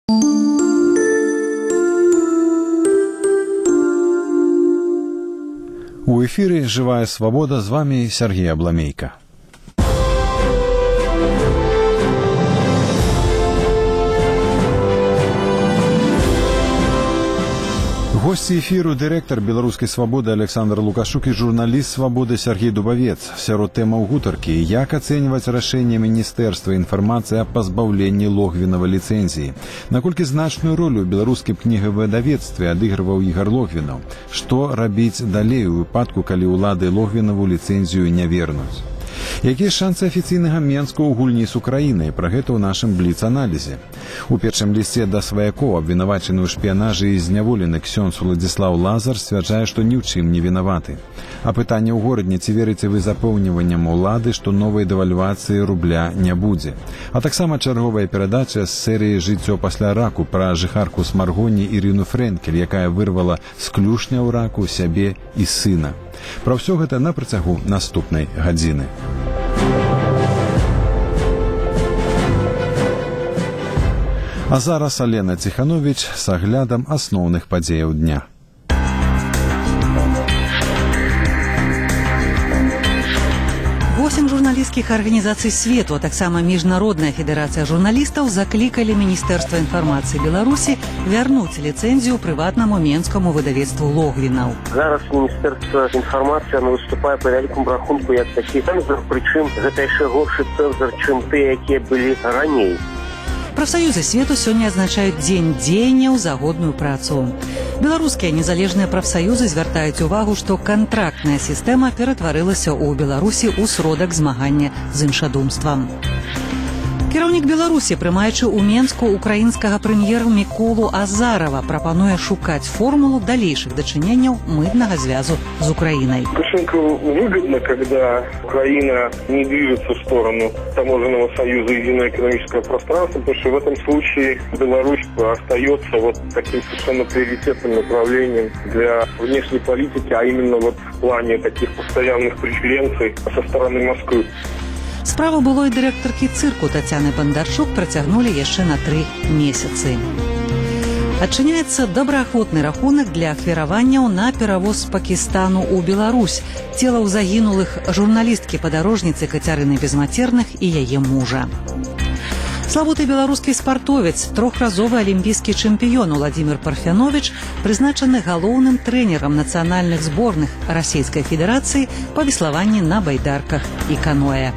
У эфире «Живая свобода», с вами Сергей Абламейко. Госці эфіру дырэктар беларускай свабоды Александр Лукашук і журналіст свабоды Сергей Дубавец. Сярод тэмаў гутаркі: як ацэньваць рашэнне Міністэрства інфармацыі аб пазбаўленні Логвінава ліцэнзіі, наколькі значную ролю ў беларускім кнігавыдавецтве адыгрываў Ігар Логвінаў, што рабіць далей у выпадку, калі ўлады Логвінаву ліцэнзію не вернуць. Якія шансы афіцыйнага Менску ў гульні з Украінай? Пра гэта ў нашым бліц-аналізе. У першым лісце да сваякоў, абвінавачаны ў шпіянажы і зняволены ксёндз Уладзіслаў Лазар, сцвярджае, што ні ў чым не вінаваты. А пытанне ў горадні: ці верыце вы запэўніванням улады, што новай дэвальвацыі рубля не будзе? А таксама чарговая перадача з серыі «Жыццё пасля раку» пра жыхарку Смаргоні Ірыну Фрэнкель, якая вырвала з клюшня ў раку сябе і сына. Пра ўсё гэта на працягу наступнай гадзіны. А зараз Алена Ціхановіч з аглядам асноўных падзеяў дня. 8 журналістскіх арганізацый свету, а таксама Міжнародная федэрацыя журналістаў заклікалі Міністэрства інфармацыі Беларусі вярнуць ліцэнзію прыватнаму менскаму выдавецтву Логвінаў. Зараз Міністэрства інфармацыі выступае па вялікому рахунку як такі цэнзор, прычым гэта яшчэ горшы цэнзор, чым тыя, якія былі раней. Прафсаюзы свету сёння адзначаюць дзень дзеянняў за годную працу. Беларускія незалежныя прафсаюзы звяртаюць увагу, што кантрактная сістэма ператварылася ў Беларусі ў сродак змагання з іншадумствам. Кіраўнік Беларусі, прымаючы ў Менску украінскага прэм'ера Міколу Азарова, прапануе шукаць формулу далейшых дачыненняў мытнага звязу з Украінай. Лукашенко выгодно, когда Украина не движется в сторону таможенного союза и единого экономического пространства, потому что в этом случае Беларусь остается вот таким совершенно приоритетным направлением для внешней политики, а именно вот в плане таких постоянных преференций со стороны Москвы. Справу былой дырэктаркі цырку Тацяны Бандарчук працягнулі яшчэ на 3 месяцы. Адчыняецца добраахвотны рахунак для ахвяраванняў на перавоз з Пакістану ў Беларусь целаў загінулых журналісткі-падарожніцы Кацярыны Безмацерных і яе мужа. Славуты беларускі спартовец, трохразовы алімпійскі чэмпіён Уладзімір Парфяновіч прызначаны галоўным трэнерам нацыянальных зборных Расійскай Федэрацыі па веславанні на байдарках і каноэ.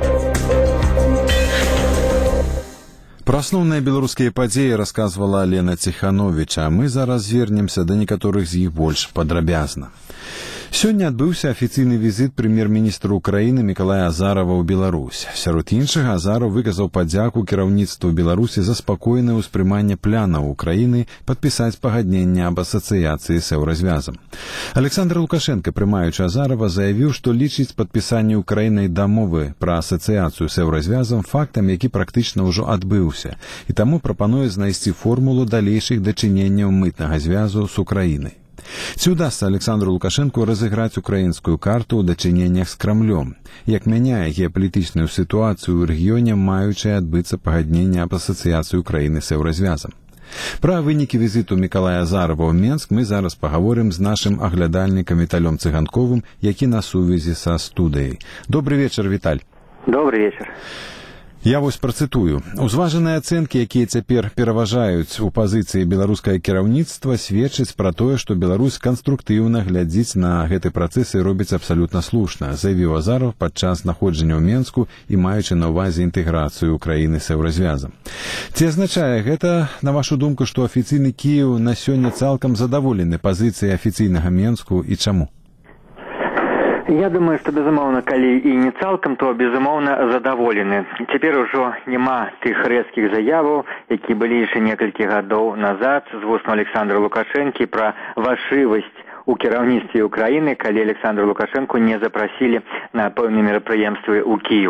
Пра асноўныя беларускія падзеі расказвала Алена Ціхановіч, а мы зараз звернемся да некаторых з іх больш падрабязна. Сёння адбыўся афіцыйны візіт прэм'ер-міністра Украіны Мікалая Азарова ў Беларусь. Сярод іншага, Азаров выказаў падзяку кіраўніцтву Беларусі за спакойнае ўспрыманне планаў Украіны падпісаць пагадненне аб асацыяцыі з еўразвязам. Александр Лукашенко, прымаючы Азарова, заявіў, што лічыць падпісанне Украінай дамовы пра асацыяцыю з еўразвязам фактам, які практычна ўжо адбыўся, і таму прапануе знайсці формулу далейшых дачыненняў мытнага звязу з Украінай. Ці ўдасца Александру Лукашенку разыграць украінскую карту ў дачыненнях з Крамлём? Як мяняе геапалітычную сітуацыю ў рэгіёне маючае адбыцца пагадненне аб асацыяцыі Украіны з еўразвязам? Пра вынікі візіту Мікалая Азарова ў Менск мы зараз пагаворым з нашым аглядальнікам Віталём Цыганковым, які на сувязі са студыяй. Добрый вечар, Віталь. Добрый вечар. Я вось працытую. Узважаныя ацэнкі, якія цяпер пераважаюць у пазіцыі беларускае кіраўніцтва, сведчаць пра тое, што Беларусь канструктыўна глядзіць на гэты працэс і робіць абсалютна слушна, заявіў Азаров падчас знаходжання ў Менску і маючы на ўвазе інтэграцыю Украіны з еўразвязам. Ці азначае гэта, на вашу думку, што афіцыйны Кіеў на сёння цалкам задаволены пазіцыяй афіцыйнага Менску і чаму? Я думаю, што, безумоўна, калі і не цалкам, то, безумоўна, задаволены. Цяпер ужо няма тых рэзкіх заяваў, які былі яшчэ некалькі гадоў назад з вуснаў Александра Лукашэнкі пра вашывасць у кіраўніцтве Украіны, калі Александра Лукашэнку не запрасілі на пэўныя мерапрыемствы ў Кіеў.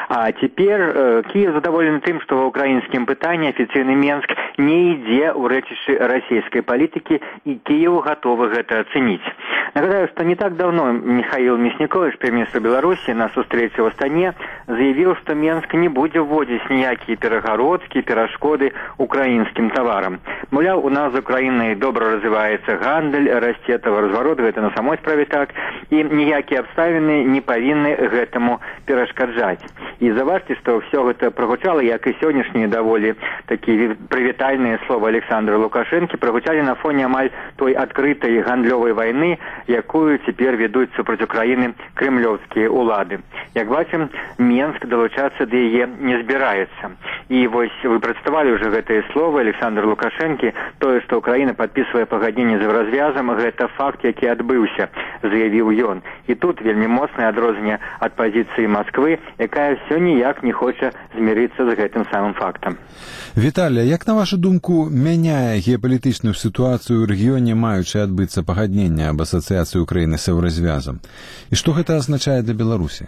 А теперь Киев задоволен тем, что в украинском пытании официальный Минск не идет в речи российской политики, и Киеву готовы это оценить. Нагадаю, что не так давно Михаил Мясникович, премьер-министр Беларуси, на встрече в Астане заявил, что Минск не будет вводить никакие перегородки, перешкоды украинским товарам. Мовляв, у нас з Украиной добро развивается гандель, расте товаразворот, это на самой справе так, и никакие обставины не повинны этому перешкоджать. И заважьте, что все это прогучало, как и сегодняшние довольно такие привитальные слова Александра Лукашенко, прогучали на фоне амаль той открытой гандлевой войны, якую теперь ведут супротив Украины кремлевские улады. Як бачим, Минск долучаться до ее не збирається. И вот вы представали уже это слово Александр Лукашенко, то, что Украина подписывая погоднение за развязом, это факт, який отбылся, заявил он. И тут вельми моцное отрознение от позиции Москвы, якая все ніяк не хочет змириться с этим самым фактом. Віталій, як на вашу думку, мяняе геапалітычную ситуацию ў рэгіёне, маючы адбыцца пагадненне об асацыяцыі Украины с Еврозвязом? И что это означает для Беларуси?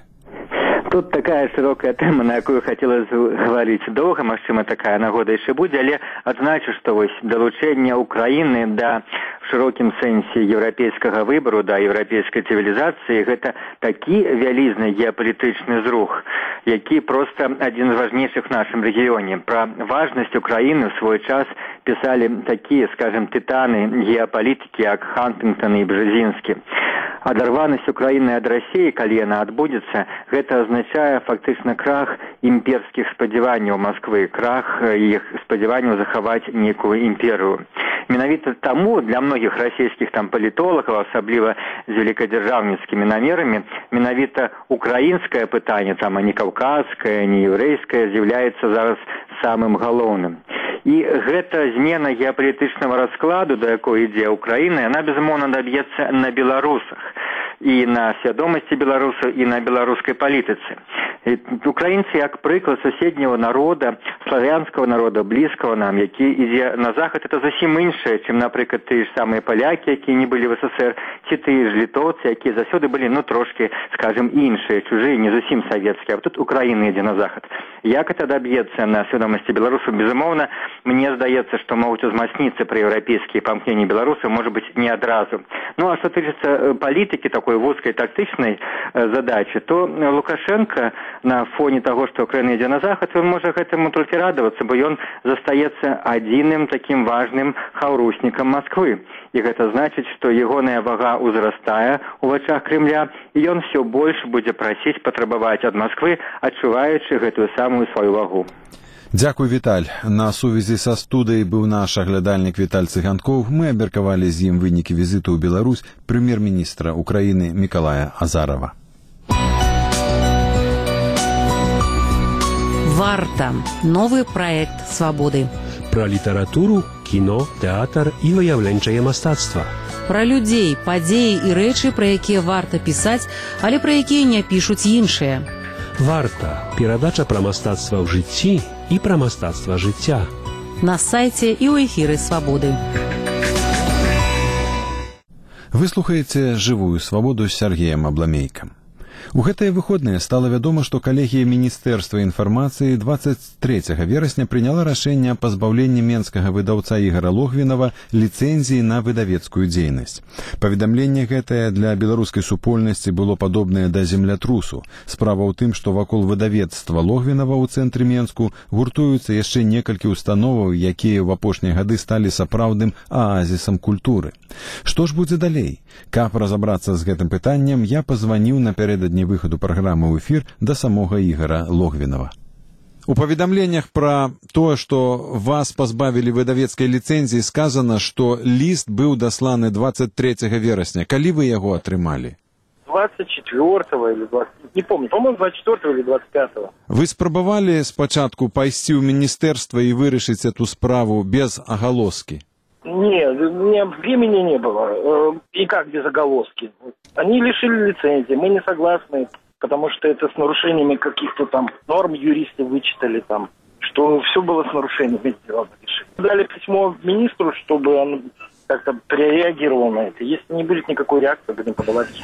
Тут такая широкая тема, на якую хотелось говорить долго, магчыма такая нагода еще будет, але адзначу, что вось долучение Украины до в широким сенсе европейского выбору, до европейской цивилизации, это такі вялізны геапалітычны зрух, які просто один из важнейших в нашем регионе. Про важность Украины в свой час писали такие, скажем, титаны геополитики, как Хантингтон и Бжезинский. Адарванасць Украины от России, калі яна адбудзецца, гэта означае фактычна крах імперскіх спадзяванняў Москвы, крах іх спадзяванняў захаваць некую імперію. Менавіта таму для многих российских там политологов, особливо с великодержавницкими намерами, менавіта украинское пытанне, там, а не кавказское, не еврейское, з'яўляецца зараз самым галоўным. І гэта змена геапалітычнага раскладу, да якой ідзе Украина, яна, безумоўна, даб'ецца на беларусах. И на свядомости белорусов, и на белорусской политике. Украинцы, как приклад соседнего народа, славянского народа, близкого нам, який идет на заход, это совсем меньше, чем, например, те же самые поляки, которые не были в СССР, те же литовцы, которые засюди были, ну, трошки, скажем, іншие, чужие, не совсем советские. А вот тут Украина идет на заход. Як это добьется на свядомости белорусов? Безумовно, мне сдается, что могут узмацниться про европейские помкнения белорусов, может быть, не одразу. Ну, а что касается политики, такой узкой тактичной задачи, то Лукашенко на фоне того, что Украина идет на заход, он может этому только радоваться, бо он застается одним таким важным хаурусником Москвы. И это значит, что егоная вага узрастая у очах Кремля, и он все больше будет просить, потребовать от Москвы, адчуваючы гэтую самую свою вагу. Дзякуй, Віталь. На сувязі са студыяй быў наш аглядальнік Віталь Цыганкоў. Мы абмеркавалі з ім вынікі візіту ў Беларусь прэм'ер-міністра Украіны Миколая Азарова. «Варта» – новый проект «Свободы». Про літаратуру, кіно, тэатр і выяўленчае мастацтва. Пра людзей, падзеі і рэчы, пра якія варта пісаць, але пра якія не пішуць іншыя. «Варта» – перадача пра мастацтва ў жыцці і пра мастацтва жыцця. На сайце і ў эфіры «Свободы». Вы слухаеце «Жывую свабоду» з Сергеем Абламейкам. У гэтыя выходныя стала вядома, што калегія Міністэрства інфармацыі 23 верасня прыняла рашэнне аб пазбаўленні менскага выдаўца Ігара Логвінава ліцэнзіі на выдавецкую дзейнасць. Паведамленне гэтае для беларускай супольнасці было падобнае да землятрусу. Справа ў тым, што вакол выдавецтва Логвінава ў цэнтры Менску гуртуюцца яшчэ некалькі установаў, якія ў апошнія гады сталі сапраўдным аазісам культуры. Што ж будзе далей? Каб разабрацца з гэтым пытаннем, я пазваніў напярэдадні выхаду праграмы ў эфір да самога Ігара Логвінава. У паведамленнях пра тое, што вас пазбавілі выдавецкай ліцэнзіі, сказана, што ліст быў дасланы 23 верасня. Калі вы яго атрымалі? 24-го или 20... Не помню, по-моему, 24-го или 25-го. Вы спрабавалі спачатку пайсці ў міністэрства і вырашыць эту справу без агалоскі? Нет, времени не было. И как без оголоски? Они лишили лицензии, мы не согласны, потому что это с нарушениями каких-то там норм юристы вычитали там, что все было с нарушениями сделано. Дали письмо министру, чтобы он как-то реагировал на это. Если не будет никакой реакции, будем подавать в суд.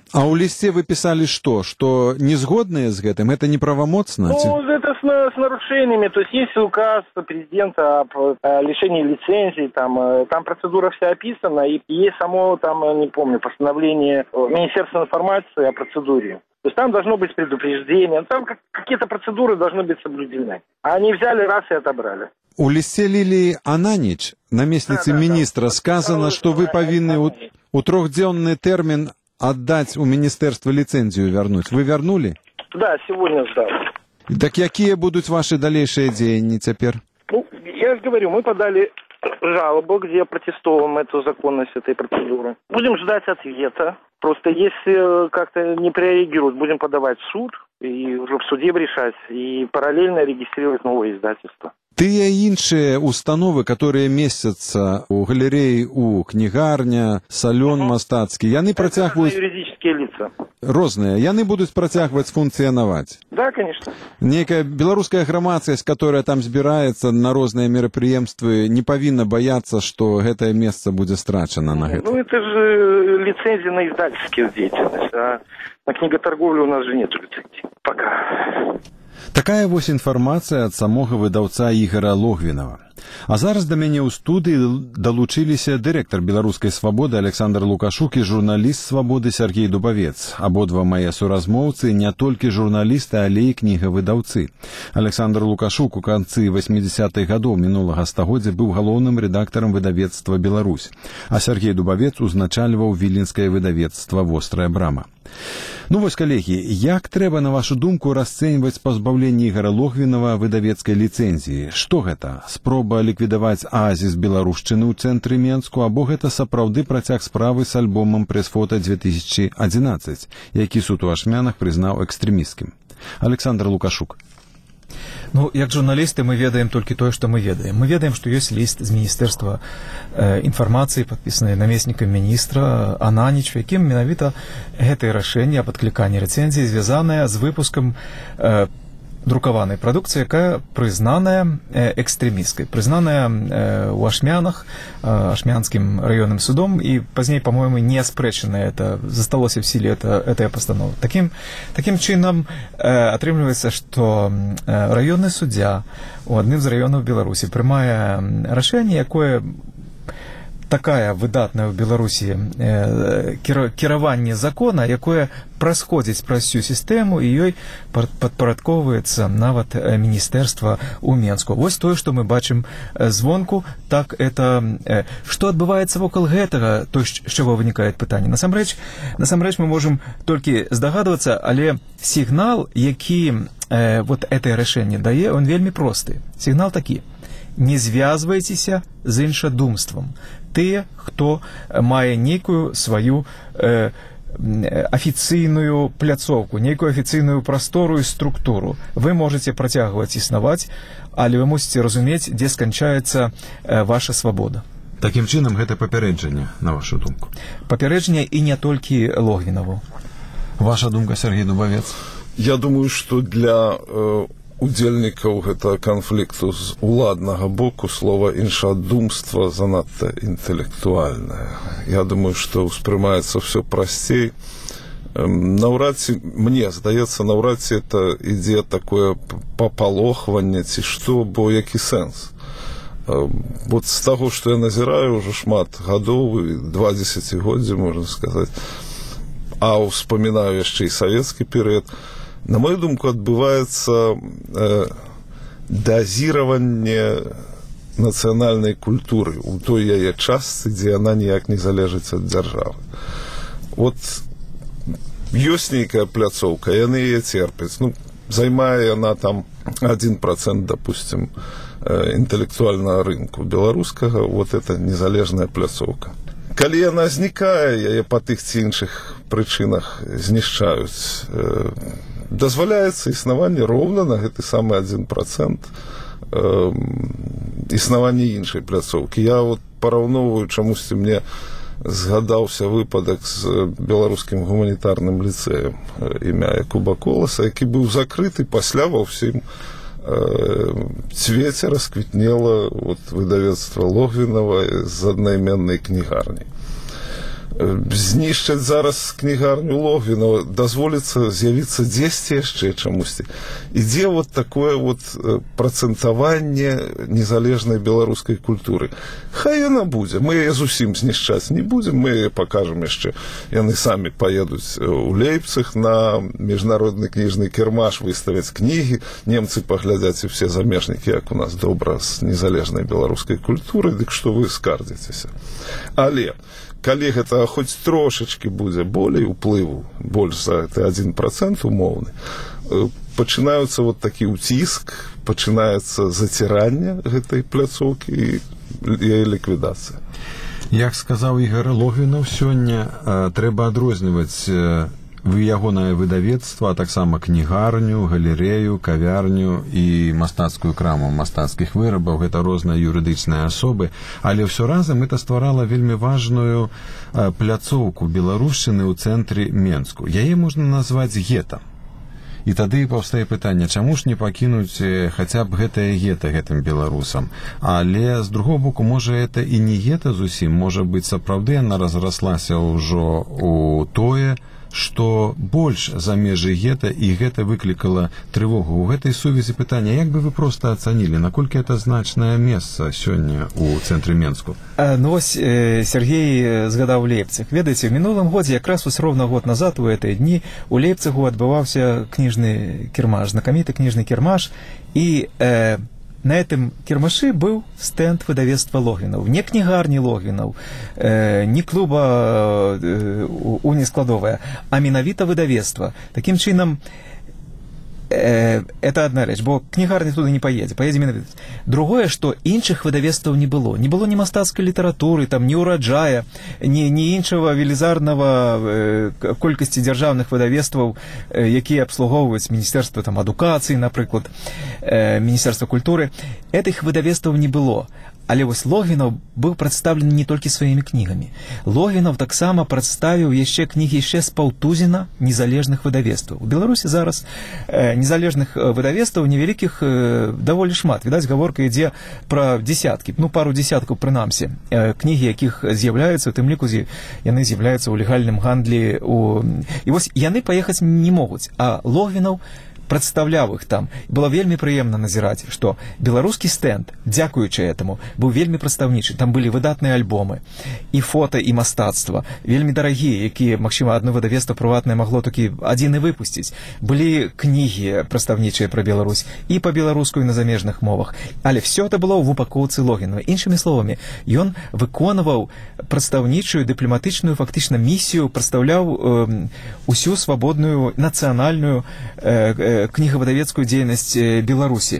А ў лісце вы пісалі што? Што не згодныя з гэтым? Это неправамоцна? Ну, это с нарушениями. То есть есть указ президента об лишении лицензий, там процедура вся описана, и есть само, там, не помню, постановление Министерства информации о процедуре. То есть там должно быть предупреждение, там какие-то процедуры должны быть соблюдены. А они взяли раз и отобрали. У лісце Ліліі Ананіч, намесніцы міністра, сказано, што вы павінны у трехдзённы тэрмін отдать у министерства лицензию вернуть. Вы вернули? Да, сегодня сдал. Так какие будут ваши дальнейшие деяния теперь? Ну, я же говорю, мы подали жалобу, где протестуем эту законность этой процедуры. Будем ждать ответа. Просто если как-то не прореагируют, будем подавать в суд и уже в суде решать, и параллельно регистрировать новое издательство. Тыя іншыя установы, которые месяцца у галереі, у кнігарня, салон мастацкі, яны працягваюць... Юридические лица. Розныя. Яны будуць працягваць функцыянаваць. Да, конечно. Некая беларуская грамадскасць, которая там збіраецца на розныя мерапрыемствы, не павінна баяцца, што гэтае месца будзе страчана на гэта. Ну, это же лицензия на издательскую деятельность, а на книготорговлю у нас же нет лицензии. Пока. Такая вось інфармацыя ад самога выдаўца Ігара Логвінава. А зараз да мяне ў студыі далучыліся дырэктар беларускай свабоды Александр Лукашук і журналіст свабоды Сергей Дубавец. Абодва мае суразмоўцы не толькі журналісты, але і кнігавыдаўцы. Александр Лукашук у канцы 80-х гадоў мінулага стагоддзя быў галоўным рэдактарам выдавецтва «Беларусь», а Сергей Дубавец узначальваў віленскае выдавецтва «Вострая брама». Ну вось, калегі, як трэба, на вашу думку, расцэньваць пазбаўленне Ігара Логвінава выдавецкай ліцэнзіі? Што гэта? Спроба ліквідаваць аазіс беларушчыны ў цэнтры Менску, або гэта сапраўды працяг справы з альбомам «Прэс-фота 2011», які суд у Ашмянах прызнаў экстрэмісцкім? Александр Лукашук. Ну, як журналісты мы ведаем толькі тое, што мы ведаем. Мы ведаем, што ёсць ліст з Міністэрства інфармацыі, падпісаны намеснікам міністра Ананіч, якім менавіта гэтае рашэнне аб адкліканні рэцэнзіі звязанае з выпускам друкаванай прадукцыі, якая прызнаная экстрэмісткай, прызнаная ў Ашмянах, Ашмянскім раённым судом, і пазней, по-моему, не аспрэчанае, это засталося в сіле этой постановы. Таким чынам атрымліваецца, што раённы суддзя у адным з раёнаў Беларусі прымае рашэнне, якое такая выдатная ў Беларусі кіраванне закона, якое прасходзіць праз всю сістэму, і ёй падпарадковваецца нават міністэрства ў Менску. Вось тое, што мы бачым звонку, так это... Што адбываецца вокал гэтага, то, з чаго вынікае пытанне? Насамрэч мы можам толькі здагадвацца, але сігнал, які вот это рашэнне дае, он вельмі просты. Сігнал такі: не звязвайцеся з іншадумствам. Тыя, хто мае нейкую сваю афіцыйную пляцоўку, нейкую афіцыйную прастору і структуру. Вы можаце працягваць існаваць, але вы мусіце разумець, дзе сканчаецца ваша свабода. Такім чынам, гэта папярэджанне, на вашу думку? Папярэджанне і не толькі Логвінаву. Ваша думка, Сергей Дубавец? Я думаю, што для удзельнікаў гэтага канфлікту з уладнага боку слова іншадумства занадта інтэлектуальнае. Я думаю, што ўспрымаецца ўсё прасцей. Наўрад ці, мне здаецца, наўрад ці это ідзе такое папалохванне ці што, бо які сэнс? Вот з таго, што я назіраю ўжо шмат гадоў, 2 дзесяцігоддзі, можна сказаць, а ўспамінаю яшчэ і савецкі перыяд, на мою думку, адбываецца дазіраванне нацыянальнай культуры у той яе частцы, дзе яна ніяк не залежыць ад дзяржавы. Вот ёсць нейкая пляцоўка, яны яе церпяць. Ну, займае яна там 1%, допустим, інтэлектуальнага рынку беларускага, вот это незалежная пляцоўка. Калі яна знікае, яе па тых ці іншых прычынах знішчаюць, дазваляецца існаванне роўна на гэты самы 1% існаванне іншай пляцоўкі. Я вот параўноўваю, чамусьці мне згадаўся выпадак з беларускім гуманітарным ліцэем імя Якуба Коласа, які быў закрыты, пасля ва ўсім цвеце расквітнела вот выдавецтва Логвінава з аднайменнай кнігарняй. знішчаць зараз кнігарню Логвінова, дазволіцца з'явіцца дзесьці яшчэ чамусьці. Ідзе вот такое вот працэнтаванне незалежнай беларускай культуры. Хай яна будзе. Мы яе зусім знішчаць не будзем, мы яе пакажам яшчэ. Яны самі паедуць у Лейпциг на міжнародны кніжны кірмаш, выставяць кнігі, немцы паглядзяць і все замежнікі, як у нас добра з незалежнай беларускай культуры, дык што вы скардзіцеся. Але калі гэта хоць трошачкі будзе болей уплыву, больш за 1% умоўны, пачынаюцца вот такі ўціск, пачынаецца заціранне гэтай пляцоўкі і яе ліквідацыя. Як сказаў Ігор Логвінаў, сёння трэба адрозніваць ягонае выдавецтва, а таксама кнігарню, галерэю, кавярню і мастацкую краму мастацкіх вырабаў. Гэта розныя юрыдычныя асобы, але ўсё разам это стварала вельмі важную пляцоўку беларушчыны ў цэнтры Менску. Яе можна назваць гета. І тады паўстае пытанне, чаму ж не пакінуць хаця б гэтае гета гэтым беларусам. Але з другого боку, можа, это і не гета зусім, можа быць, сапраўды яна разраслася ўжо у тое, што больш за межы гета, і гэта выклікала трывогу. У гэтай сувязі пытання, як бы вы проста ацанілі, наколькі это значнае месца сёння ў цэнтры Менску? Ну вось Сергей згадаў Лейпциг. Ведаеце, в мінулым годзе, якраз вось роўна год назад у гэтыя дні у Лейпцигу адбываўся кніжны кірмаш, знакаміты кніжны кірмаш, і на этом кірмашы быў стэнд выдавецтва Логвінаў. Не кнігарні Логвінаў, не клуба «Уніскладовая», а менавіта выдавецтва. Такім чынам, это одна рэч, бо кнігарня туды не поедзе, поедзе менавіта. Другое, што іншых выдавецтваў не было. Не было ні мастацкай літаратуры, там, ні ўраджая, ні іншага велізарнага колькасці дзяржаўных выдавецтваў, якія абслугоўваюць Міністэрства там адукацыі, напрыклад, Міністэрства культуры. Этых выдавецтваў не было. Але вось Логвінаў быў прадстаўлены не толькі сваімі кнігамі. Логвінаў таксама прадставіў яшчэ кнігі яшчэ з паўтузіна незалежных выдавецтваў. У Беларусі зараз незалежных выдавецтваў невялікіх даволі шмат. Відаць, гаворка ідзе пра дзесяткі, пару дзесяткаў прынамсі. Кнігі, якіх з'яўляюцца, у тым ліку яны з'яўляюцца ў легальным гандлі. І вось яны паехаць не могуць, а Логвінаў прадстаўляў іх там. Было вельмі прыемна назіраць, што беларускі стэнд, дзякуючы этаму, быў вельмі прадстаўнічы. Там былі выдатныя альбомы, і фота, і мастацтва, вельмі дарагія, якія, магчыма, адно выдавецтва прыватнае магло толькі адзін і выпусціць. Былі кнігі прадстаўнічыя пра Беларусь і па-беларуску, і на замежных мовах. Але все это было ў упакоўцы Логвінава. Іншымі словамі, ён выконваў прадстаўнічую дыпламатычную фактычна місію, прадстаўляў усю свабодную нацыянальную кнігавыдавецкую дзейнасць Беларусі.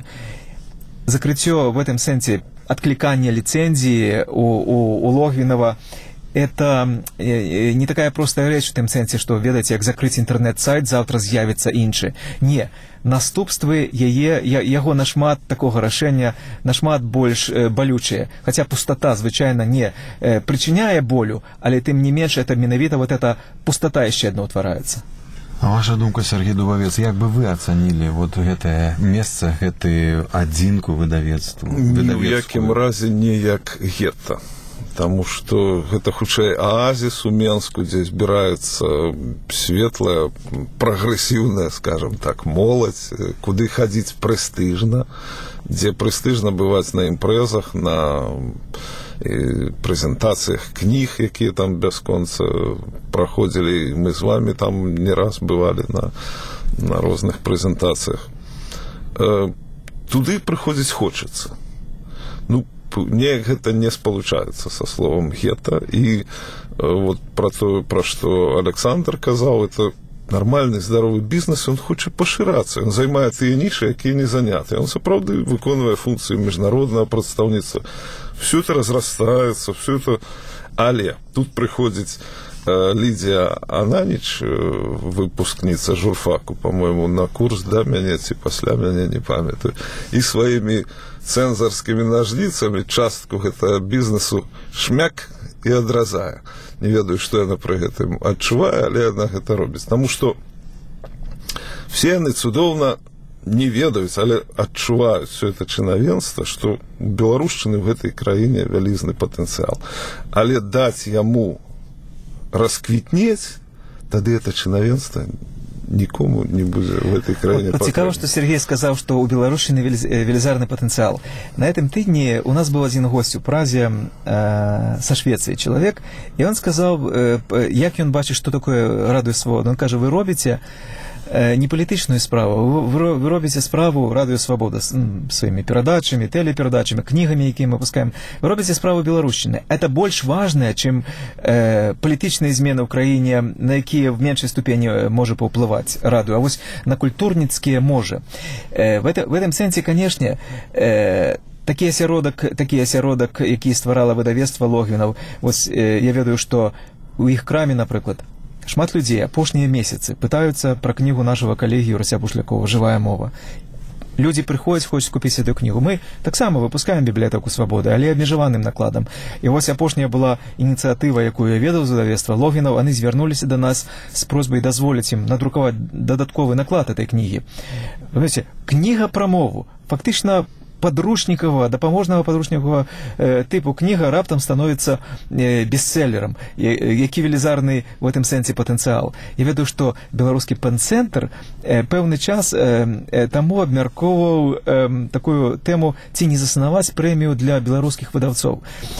Закрыццё в этом сэнсе адклікання ліцэнзіі у Логвінава это не такая простая рэч у тым сэнсе, што, ведаеце, як закрыць інтэрнэт-сайт, заўтра з'явіцца іншы. Не. Наступствы яго нашмат такога рашэння нашмат больш балючыя. Хаця пустата, звычайна, не прычыняе болю, але тым не менш, это менавіта вот эта пустата яшчэ адно ўтвараецца. А ваша думка, Сергей Дубавец, як бы вы ацанілі вот гэтае месца, гэтую адзінку выдавецтву? Ні ў якім разе не як гета. Таму што гэта хутчэй аазіс у Менску, дзе збіраецца светлая, прагрэсіўная, скажам так, моладзь, куды хадзіць прэстыжна, дзе прэстыжна бываць на імпрэзах, на прэзентацыях кніг, якія там бясконца праходзілі. Мы з вами там не раз бывалі на розных прэзентацыях. Туды прыходзіць хочацца. Неяк гэта не спалучаецца са словам гета. І вот пра тое, пра што Александр казаў, это нармальны здаровы бізнес, ён хоча пашырацца, ён займае тыя нішы, якія не заняты. Ён сапраўды выконвае функцыю міжнароднага прадстаўніцтва. Все это разрастается, все это... Але тут прыходзіць Лідія Ананіч, выпускніца журфаку, по-моему, на курс да мяне ці пасля мяне, не памятаю, і сваімі цэнзарскімі нажніцамі частку гэтага бізнесу шмяк і адразае. Не ведаю, што яна пры гэтым адчувае, але яна гэта робіць. Таму што все яны цудоўна не ведаюць, але адчуваюць все это чынавенства, што у беларушчыны ў гэтай краіне вялізны патэнцыял. Але даць яму расквітнець, тады это чынавенства нікому не будзе в этой краіне патрэбна. Цікаво, што Сергей сказаў, што ў Беларусіны велізарны патэнцыял. На гэтым тыдні у нас быў адзін госць у Празе са Швецыі чалавек, і он сказаў, як ён бачыць, што такое Радыё Свабода. Он кажа, вы робіце не палітычную справу, вы робіце справу Радыё Свабода сваімі перадачамі, тэлеперадачамі, кнігамі, якія мы пускаем. Вы робіце справу беларушчыны. Это больш важнае, чым палітычныя змены ў краіне, на якія в меншай ступені можа паўплываць радыё. А вось на культурніцкія можа. В этом сэнсе, канешне, такі асяродак, які стварала выдавецтва Логвінаў. Вось я ведаю, што у іх краме, напрыклад, шмат людзей апошнія месяцы пытаюцца пра кнігу нашага калегі Юрася Бушлякова «Жывая мова». Людзі прыходзяць, хочуць купіць эту кнігу. Мы таксама выпускаем бібліятэку Свабоды, але абмежаваным накладам. І вось апошняя была ініцыятыва, якую я ведаў з выдавецтва Логвінаў, яны звярнуліся да нас з просьбай дазволіць ім надрукаваць дадатковы наклад этой кнігі. Знаете, кніга пра мову, фактычна подручнікового, дапаможнага подручнікового типу кніга раптам становіцца бестселлером, які велізарны в этом сэнсе патэнцыял. Я ведаю, што беларускі пэн-цэнтр пэўны час таму абмяркоўваў такую тэму, ці не заснаваць прэмію для беларускіх выдаўцоў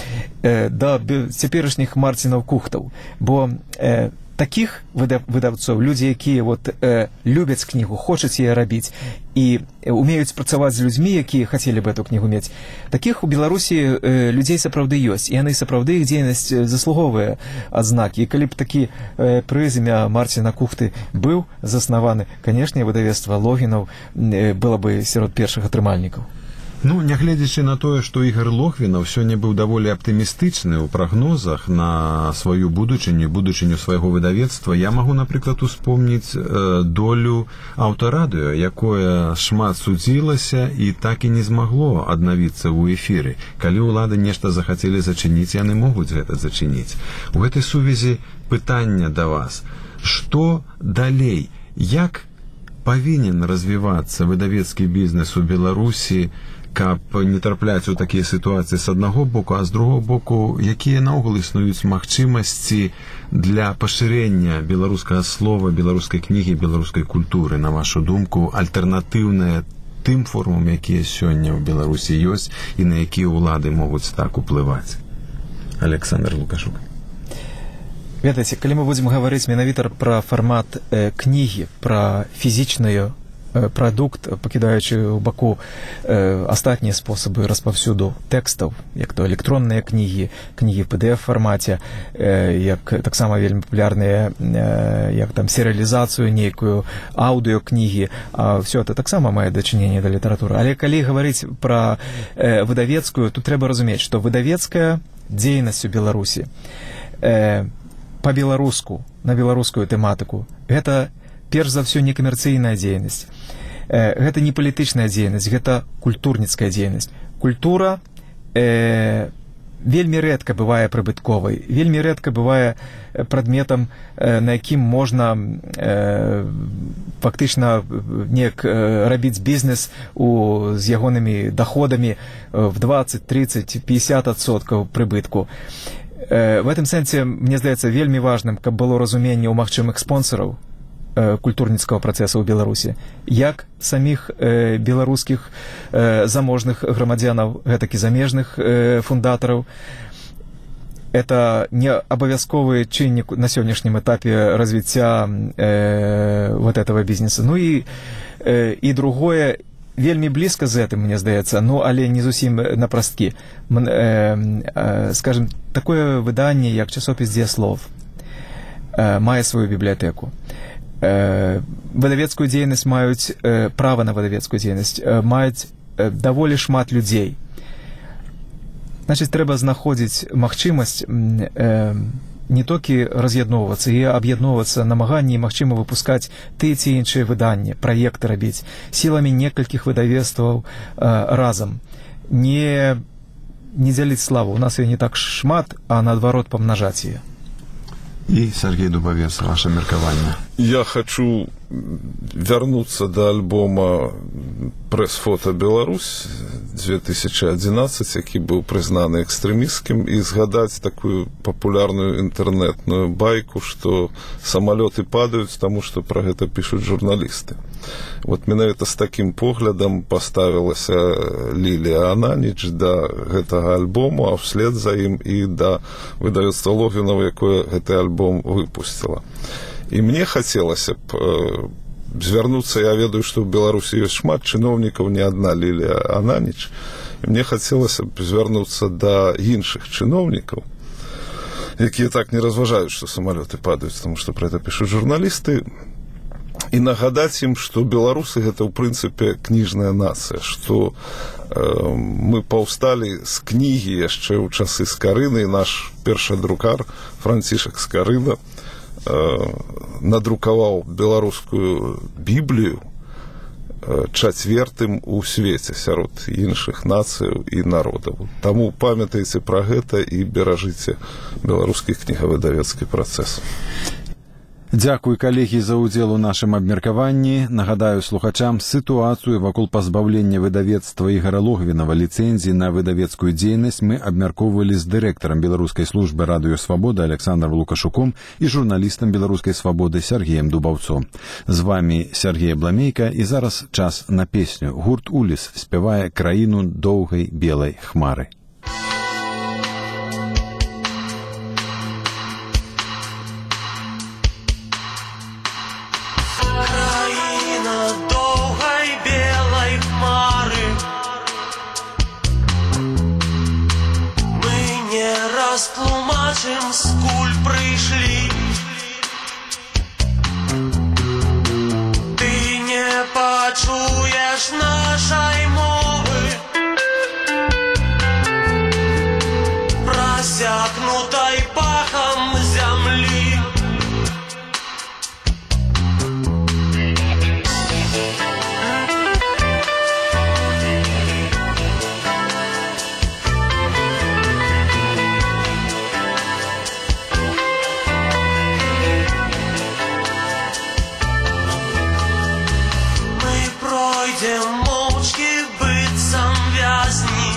да цяперашніх Марцінаў Кухтаў, бо такіх выдаўцоў, людзі, якія любяць кнігу, хочуць яе рабіць і умеюць працаваць з людзьмі, якія хацелі б эту кнігу мець, такіх у Беларусі людзей сапраўды ёсць, і яны сапраўды, іх дзейнасць заслуговыя адзнакі. І калі б такі прыз імя Марціна Кухты быў заснаваны, канешне, выдавецтва Логвінаў было бы сярод першых атрымальнікаў. Ну, нягледзячы на тое, што Ігар Логвінаў сёння быў даволі аптымістычны ў прагнозах на сваю будучыню свайго выдавецтва, я магу, напрыклад, успомніць долю аўтарадыё, якое шмат судзілася і так і не змагло аднавіцца ў эфіры. Калі ўлады нешта захацелі зачыніць, яны могуць гэта зачыніць. У гэтай сувязі пытанне да вас. Што далей? Як павінен развівацца выдавецкі бізнес у Беларусі, каб не трапляць у такія сітуацыі з аднаго боку, а з другого боку, якія наогул існуюць магчымасці для пашырэння беларускага слова, беларускай кнігі, беларускай культуры, на вашу думку, альтэрнатыўныя тым формам, якія сёння ў Беларусі ёсць і на якія ўлады могуць так уплываць? Александр Лукашук. Ведаеце, калі мы будзем гаварыць менавіта пра фармат кнігі, пра фізічную прадукт, пакідаючы ў баку астатнія спосабы распаўсюду тэкстаў, як то электронныя кнігі, кнігі в PDF-фармаце, як таксама вельмі папулярныя, як там серыялізацыю нейкую, аўдыёкнігі, все это таксама мае дачыненне да літаратуры. Але калі гаварыць пра выдавецкую, тут трэба разумець, што выдавецкая дзейнасць у Беларусі па-беларуску, на беларускую тэматыку, гэта перш за ўсё не камерцыйная дзейнасць. Гэта не палітычная дзейнасць, гэта культурніцкая дзейнасць. Культура вельмі рэдка бывае прыбытковай, вельмі рэдка бывае прадметам, на якім можна фактычна неяк рабіць бізнес з ягонымі даходамі в 20, 30, 50% прыбытку. В этом сэнсе, мне здаецца, вельмі важным, каб было разуменне ў магчымых спонсараў культурніцкага працэсу ў Беларусі, як саміх беларускіх заможных грамадзянаў, гэтак і замежных фундатараў. Это не абавязковы чыннік на сённяшнім этапе развіцця этого бізнеса. Ну і другое, вельмі блізка з гэтым, мне здаецца, ну, але не зусім напрасткі. Скажем, такое выданне, як часопіс «Дзеяслов», мае сваю бібліятэку. Выдавецкую дзейнасць маюць, права на выдавецкую дзейнасць маюць даволі шмат людзей. Значыць, трэба знаходзіць магчымасць не толькі раз'ядноўвацца і аб'ядноўвацца намаганні, магчыма выпускаць тыя ці іншыя выданні, праекты рабіць сіламі некалькіх выдавецтваў разам. Не дзяліць славу. У нас яе не так шмат, а наадварот памнажаць яе. І Сергей Дубавец, ваше меркаванне. Я хочу вернуться до альбома «Прэс-фота Беларусь» 2011, які быў прызнаны экстрэмісцкім, і згадаць такую папулярную інтэрнэтную байку, што самалёты падаюць, таму што пра гэта пішуць журналісты. Вот менавіта з такім поглядам паставілася Лілія Ананіч да гэтага альбому, а вслед за ім і да выдавецтва Логвінава, якое гэты альбом выпусціла. І мне хацелася б звярнуцца, я ведаю, што ў Беларусі ёсць шмат чыноўнікаў, не адна Лілія Ананіч, і мне хацелася б звярнуцца да іншых чыноўнікаў, якія так не разважаюць, што самалёты падаюць, таму што пра гэта пішуць журналісты, і нагадаць ім, што беларусы гэта ў прынцыпе кніжная нацыя, што мы паўсталі з кнігі яшчэ ў часы Скарыны, і наш першадрукар Францішак Скарына надрукаваў беларускую Біблію чацвертым у свеце сярод іншых нацыяў і народаў. Таму памятайце пра гэта і беражыце беларускі кнігавыдавецкі працэс. Дзякуй, калегі, за ўдзел у нашым абмеркаванні. Нагадаю слухачам, сітуацыю вакол пазбаўлення выдавецтва Ігара Логвінава ліцэнзіі на выдавецкую дзейнасць мы абмяркоўвалі з дырэктарам беларускай службы радыё Свабода Александром Лукашуком і журналістам беларускай свабоды Сергеем Дубаўцом. З вамі Сергей Бламейка, і зараз час на песню. Гурт «Уліс» спявае «Краіну доўгай белай хмары». Растлумачым, скуль прыйшлі. Ты не пачуеш нашай мовы, прасякнутай пахам зямлі. Моўчкі быццам вязні,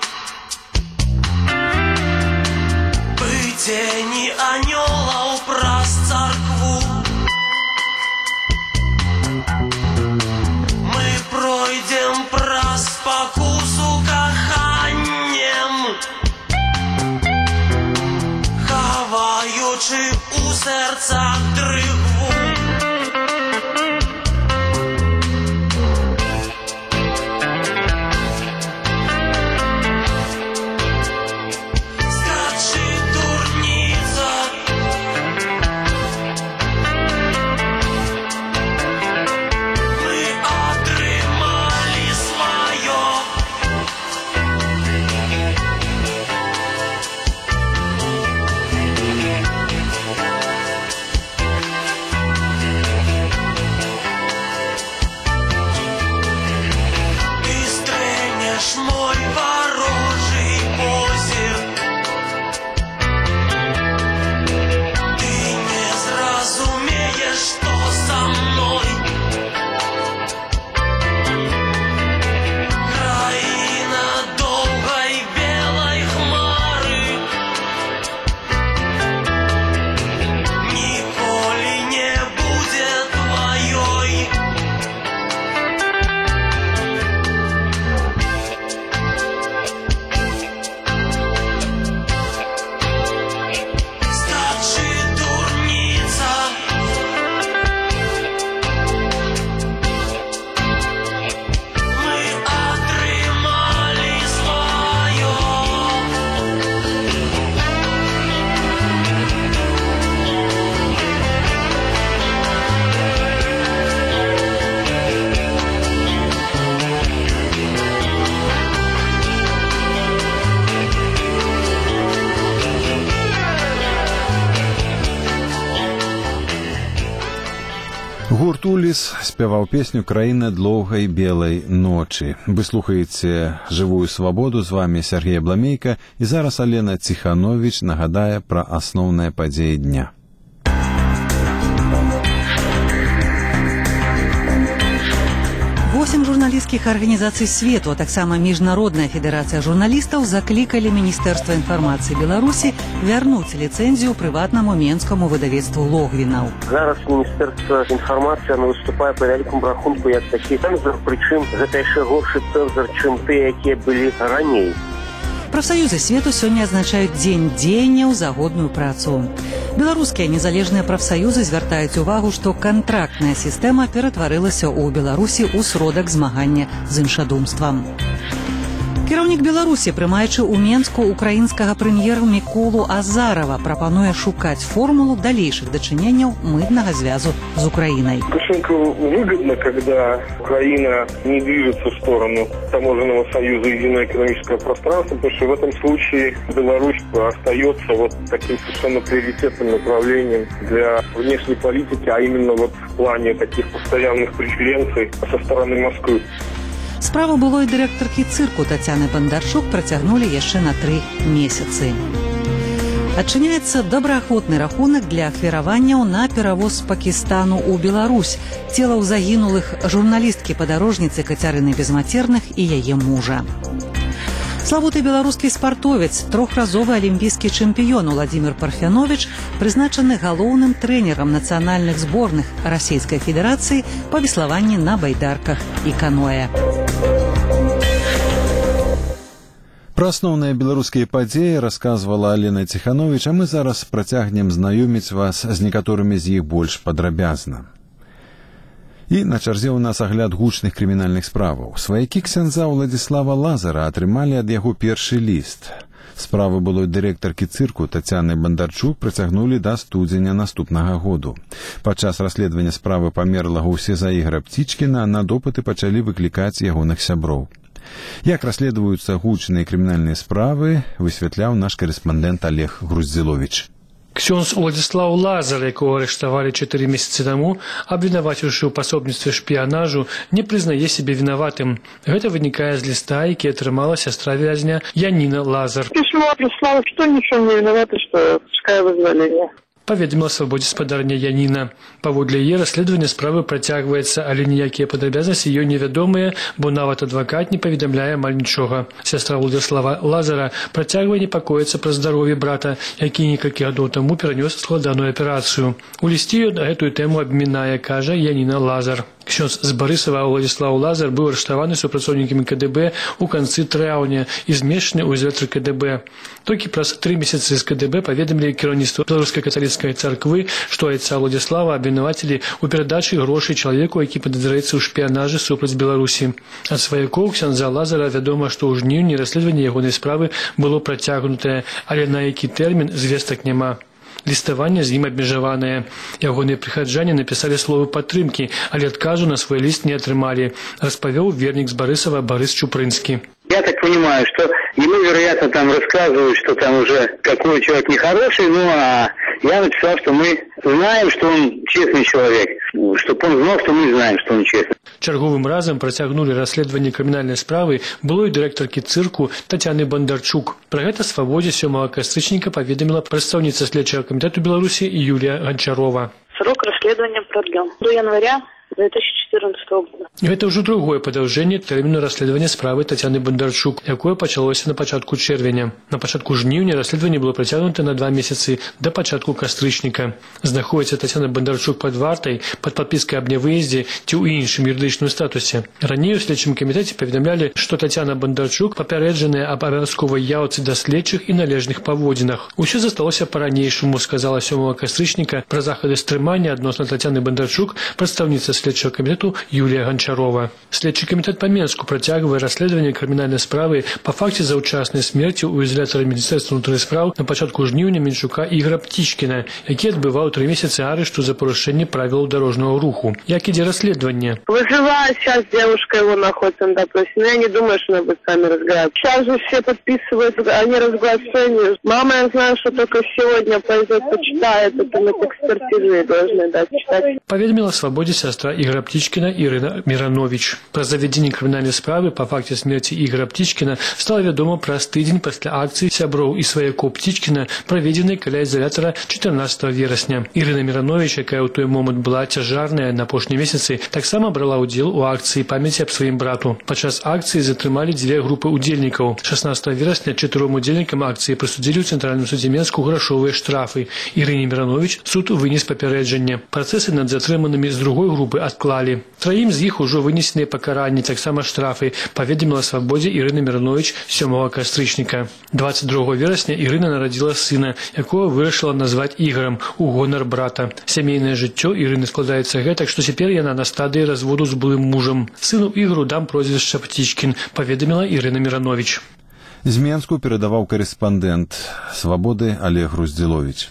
быць цені анёлаў праз царкву. Мы пройдзем праз спакусу каханнем, хаваючы ў сэрцах дрыгву. Гурт «Уліс» спяваў песню «Краіна доўгай белай ночы». Вы слухаеце «Жывую свабоду», з вами Сергей Бламейка, і зараз Алена Ціхановіч нагадае пра асноўныя падзеі дня. 8 журналісцкіх арганізацый свету, а таксама Міжнародная федэрацыя журналістаў заклікалі Міністэрства інфармацыі Беларусі вярнуць ліцэнзію прыватнаму менскаму выдавецтву Логвінаў. Зараз Міністэрства інфармацыі выступае па вялікому рахунку як такі цэнзор, прычым гэта яшчэ горшы цэнзор, чым тыя, якія былі раней. Прафсаюзы свету сёння адзначаюць дзень дзеянняў за годную працу. Беларускія незалежныя прафсаюзы звяртаюць увагу, што кантрактная сістэма ператварылася ў Беларусі ў сродак змагання з іншадумствам. Кіраўнік Беларусі, прымаючы ў Менску украінскага прэм'ера Міколу Азарова, прапануе шукаць формулу далейшых дачыненняў мытнага звязу з Украінай. Лукашенко выгодно, когда Украина не движется в сторону таможенного союза единое экономическое пространство, потому что в этом случае Беларусь остается вот таким совершенно приоритетным направлением для внешней политики, а именно вот в плане таких постоянных преференций со стороны Москвы. Справу былой дырэктаркі цырку Тацяны Бандарчук працягнулі яшчэ на 3 месяцы. Адчыняецца добраахвотны рахунак для ахвяраванняў на перавоз з Пакістану ў Беларусь целаў загінулых журналісткі-падарожніцы Кацярыны Безмацерных і яе мужа. Славуты беларускі спартовец, трохразовы алімпійскі чэмпіён Уладзімір Парфяновіч, прызначаны галоўным трэнерам нацыянальных зборных Расійскай Федэрацыі па веславанні на байдарках і каноэ. Пра асноўныя беларускія падзеі расказвала Алена Ціхановіч, а мы зараз працягнем знаёміць вас з некаторымі з іх больш падрабязна. І на чарзе ў нас агляд гучных крымінальных справаў. Сваякі ксяндза Уладзіслава Лазара атрымалі ад яго першы ліст. Справы былой дырэктаркі цырку Тацяны Бандарчук працягнулі да студзеня наступнага году. Падчас расследавання справы памерлага ў СІЗА Ігора Пцічкіна на допыты пачалі выклікаць ягоных сяброў. Як расследуюцца гучныя крымінальныя справы, высвятляў наш корэспандэнт Олег Груздзіловіч. Ксёндз Уладзіслаў Лазар, якого арыштавалі 4 месяцы таму, абвінаваціўшы ў пасобніцтве шпіянажу, не прызнае сябе вінаватым. Гэта вынікае з ліста, які атрымала сястра вязня Яніна Лазар. Письмо прислала, что ничего не виновата, что пускай вызволение. Паведаміла свабодзе спадарня Яніна. Паводле яе расследаванне справы працягваецца, але ніякія падрабязнасці ёй невядомыя, бо нават адвакат не паведамляе амаль нічога. Сястра Уладзіслава Лазара працягвае непакоіцца пра здароўе брата, які некалькі гадоў таму перанёс складаную аперацыю. У лісце ён гэтую тэму абмінае, кажа Яніна Лазар. Ксёндз з Барысава Уладзіслаў Лазар быў арыштаваны супрацоўнікамі КДБ ў канцы траўня і змешчаны ў изолятар КДБ. Толькі праз 3 месяцы з КДБ паведамілі кіраўніцтва Беларускай каталіцкай царквы, што айца Уладзіслава абвінавацілі ў перадачы грошай чалавеку, які падазраецца ў шпіянажы супраць Беларусі. Ад сваякоў ксяндза Лазара вядома, што ў жніўні расследаванне ягонай справы было працягнутае, але на які тэрмін звестак няма. Ліставанне з ім абмежаванае. Ягоныя прыхаджане напісалі словы падтрымкі, але адказу на свой ліст не атрымалі, распавёў вернік з Барысава Барыс Чупрынскі. Я так понимаю, что ему, вероятно, там рассказывают, что там уже какой человек нехороший, ну а я написал, что мы знаем, что он честный человек, чтобы он знал, что мы знаем, что он честный. Чарговым разам працягнулі расследаванне крымінальнай справы былой дырэктаркі цырку Тацяны Бандарчук. Пра гэта свабодзе 7 кастрычніка паведаміла прадстаўніца следчага камітэту Беларусі Юлія Гончарова. Срок расследования продлен до января 2014 года. Гэта ўжо другое падаўжэнне тэрміну расследавання справы Тацяны Бандарчук, якое пачалося на пачатку чэрвеня. На пачатку жніўня расследаванне было працягнута на 2 месяцы да пачатку кастрычніка. Знаходзіцца Тацяна Бандарчук пад вартай, пад падпіскай аб нявыездзе ці ў іншым юрыдычным статусе. Раней у следчым камітэце паведамлялі, што Тацяна Бандарчук папярэджаная аб абавязковай яўцы да следчых і належных паводзінах. Усё засталося па-ранейшаму, сказала 7 кастрычніка пра захады стрымання адносна Тацяны Бандарчук прадстаўніца следчага камітэту Юлія Гончарова. Следчы камітэт па Менску працягвае расследаванне крымінальнай справы па факце заўчаснай смерці ў изолятары Міністэрства ўнутраных спраў на пачатку жніўня Менчука Ігора Пцічкіна, які адбываў 3 месяцы арышту за парушэнне правілаў дарожнага руху. Як ідзе расследаванне? Выживает сейчас девушка, его находится на допросе, но я не думаю, что она будет с нами разговаривать. Сейчас же все подписывают, они разглашение. Мама, я знаю, что только сегодня пойдет, почитает, это мы экспертизы должны дать читать. Паведаміла свабодзе сястра Игоря Птичкина Ирина Миронович. Про заведение криминальной справы по факте смерти Игоря Птичкина стало вядома праз тыдзень после акции сяброў и сваякоў Птичкина, проведенной каля изолятора 14 вересня. Ирина Миронович, якая ў той момант была цяжарная на апошнія месяцы, таксама брала ўдзел у акцыі памяці аб сваім брату. Падчас акцыі затрымалі дзве групы удзельнікаў. 16 вересня 4 удзельнікам акцыі прысудзілі ў Цэнтральным судзе Менску грашовыя штрафы. Ирине Миронович суд вынес папярэджанне. Працэсы над затрыманымі з другой групы адклалі. Траім з іх ужо вынесеныя пакаранні, таксама штрафы, паведаміла Свабодзе Ирина Миронович 7 кастрычніка. 22 вересня Ирина нарадзіла сына, якого вырашыла назваць Ігорам у гонар брата. Сямейнае жыццё Ирыны складаецца гэтак, што цяпер яна на стадыі разводу з былым мужам. Сыну Ігору дам прозвішча Птичкин, паведаміла Ирина Миронович. З Менску перадаваў корэспандэнт Свабоды Олег Груздзіловіч.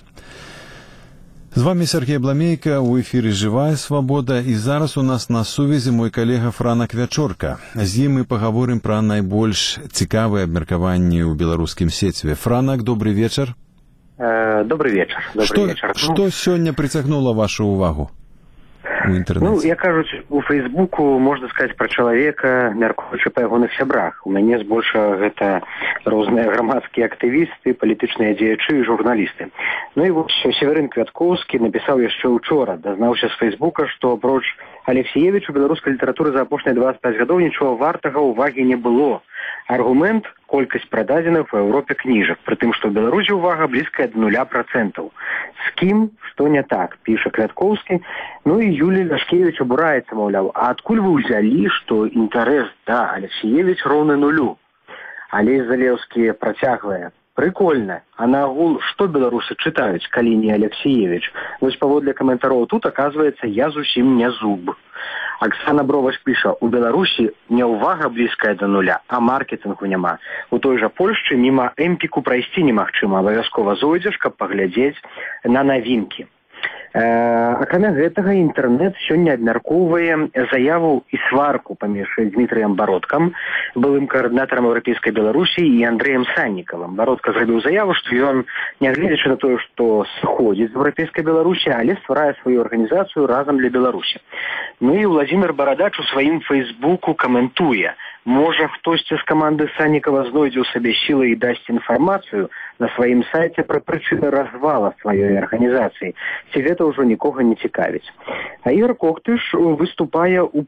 З вами Сергей Бламейка, у эфире «Живая свобода», и зараз у нас на сувязі мой калега Франак Вячорка. З ім мы паговорым пра найбольш цікавыя абмеркаванні ў беларускім сеціве. Франак, добрый вечар. Добрый вечар. Што сёння прыцягнула вашу увагу у інтэрнэце? Ну, я кажуць, у Фейсбуку можна сказаць пра чалавека, мяркуючы па ягоных сябрах. У мяне збольшага гэта розныя грамадскія актывісты, палітычныя дзеячы і журналісты. Ну і вось Северын Квяткоўскі напісаў яшчэ учора, дазнаўся з Фейсбука, што апроч Алексіевіч у беларускай літаратуры за апошнія 25 гадоў нічого вартага ўвагі не было. Аргумент – колькасць прададзеных у Еўропе кніжак, пры тым, што ў Беларусі ўвага блізкая да 0%. З кім, што не так, піша Квяткоўскі. Ну і Юлій Ляшкевіч абураецца, маўляў, а адкуль вы ўзялі, што інтарэс да Алексіевіч роўны нулю? Алесь Залеўскі працягвае. Прикольно. А нагул, што беларусы чытаюць, калі не Алексіевіч? Вось паводле каментароў тут, аказваецца, я зусім не зуб. Оксана Бровач піша, у Беларусі не ўвага блізкая да нуля, а маркетингу няма. У той жа Польшчы міма эмпіку прайсці немагчыма, абавязкова зойдзеш, каб паглядзець на навінкі. Акрамя гэтага, інтэрнэт сёння абмяркоўвае заяву і сварку паміж Дмітрыем Бародкам, былым каардынатарам Еўрапейскай Беларусі, і Андрэем Саннікавым. Бародка зрабіў заяву, што ён, нягледзячы на тое, што сыходзіць з Еўрапейскай Беларусі, але стварае сваю арганізацыю разам для Беларусі. Ну і Владзімир Барадач у сваім Фейсбуку каментуе, можа хтосьці з каманды Саннікава знойдзе ў сабе сілы і дасць інфармацыю на сваім сайце пра прычыны развала сваёй арганізацыі. Ці гэта ўжо нікога не цікавіць. А Ігор Коктыш выступае ў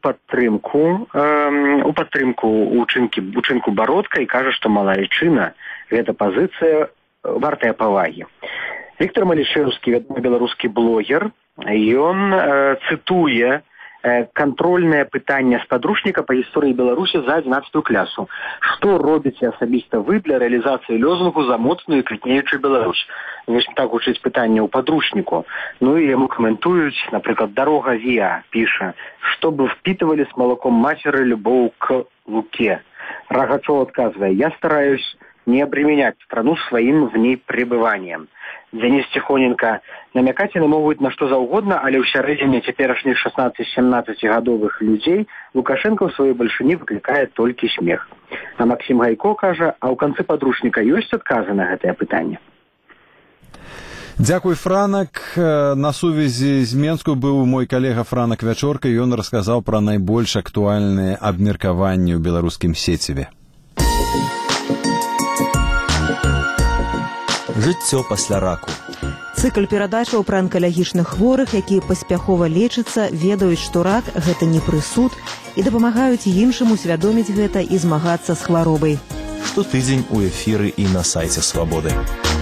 падтрымку учынку Бародка і кажа, што малайчына гэта пазіцыя вартая павагі. Віктор Малішэўскі, вядомы беларускі блогер, ён цытуе контрольное пытанне з падручніка па гісторыі Беларусі за 11 класу. Што робіце асабіста вы для рэалізацыі лозунгу за моцную і квітнеючую Беларусь? Вось так гучыць пытанне ў падручніку. Ну і яму каментуюць, напрыклад, Дарога Віа піша, чтобы впитывали с молоком матери любовь к Луке. Рогачев отказывая, я стараюсь не обременять страну своим в ней пребыванием. Денис Тихоненко, намекать яны могуць на што заўгодна, але ў сярэдзіне цяперашніх 16-17гадовых людзей Лукашенко ў сваёй бальшыні выклікае толькі смех. А Максим Гайко кажа, а ў канцы падручніка ёсць адказы на гэтае пытанне? Дзякуй, Франак. На сувязі з Менску быў мой калега Франак Вячорка, і ён расказаў пра найбольш актуальныя абмеркаванні ў беларускім сеціве. Жыццё пасля раку. Цыкл перадачаў пра анкалагічных хворых, якія паспяхова лечацца, ведаюць, што рак – гэта не прысуд, і дапамагаюць іншым усвядоміць гэта і змагацца з хваробай. Штотыдзень у эфіры і на сайце Свабоды.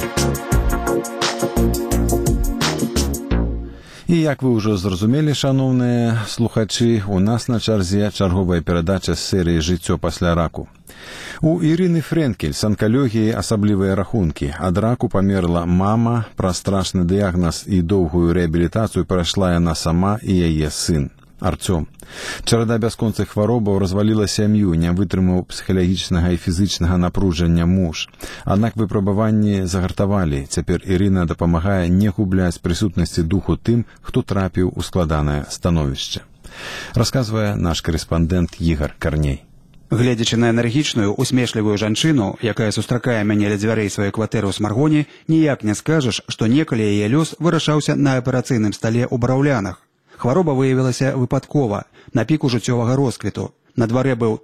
І як вы ўжо зразумелі, шаноўныя слухачы, у нас на чарзе чарговая перадача з серыі «Жыццё пасля раку». У Ірыны Фрэнкель з анкалогіяй асаблівыя рахункі. Ад раку памерла мама, праз страшны дыягназ і доўгую рэабілітацыю прайшла яна сама і яе сын, Арцём. Чарада бясконцых хваробаў разваліла сям'ю, не вытрымаў псіхалагічнага і фізічнага напружання муж. Аднак выпрабаванні загартавалі. Цяпер Ірына дапамагае не губляць прысутнасці духу тым, хто трапіў у складанае становішча. Расказвае наш корэспандэнт Ігар Карней. Гледзячы на энергічную, усмешлівую жанчыну, якая сустракае мяне ля дзвярэй сваёй кватэры ў Смаргоне, ніяк не скажаш, што некалі яе лёс вырашаўся на аперацыйным стале ў Браўлянах. Хвароба выявілася выпадкова, на піку жыццёвага росквіту. На дворе был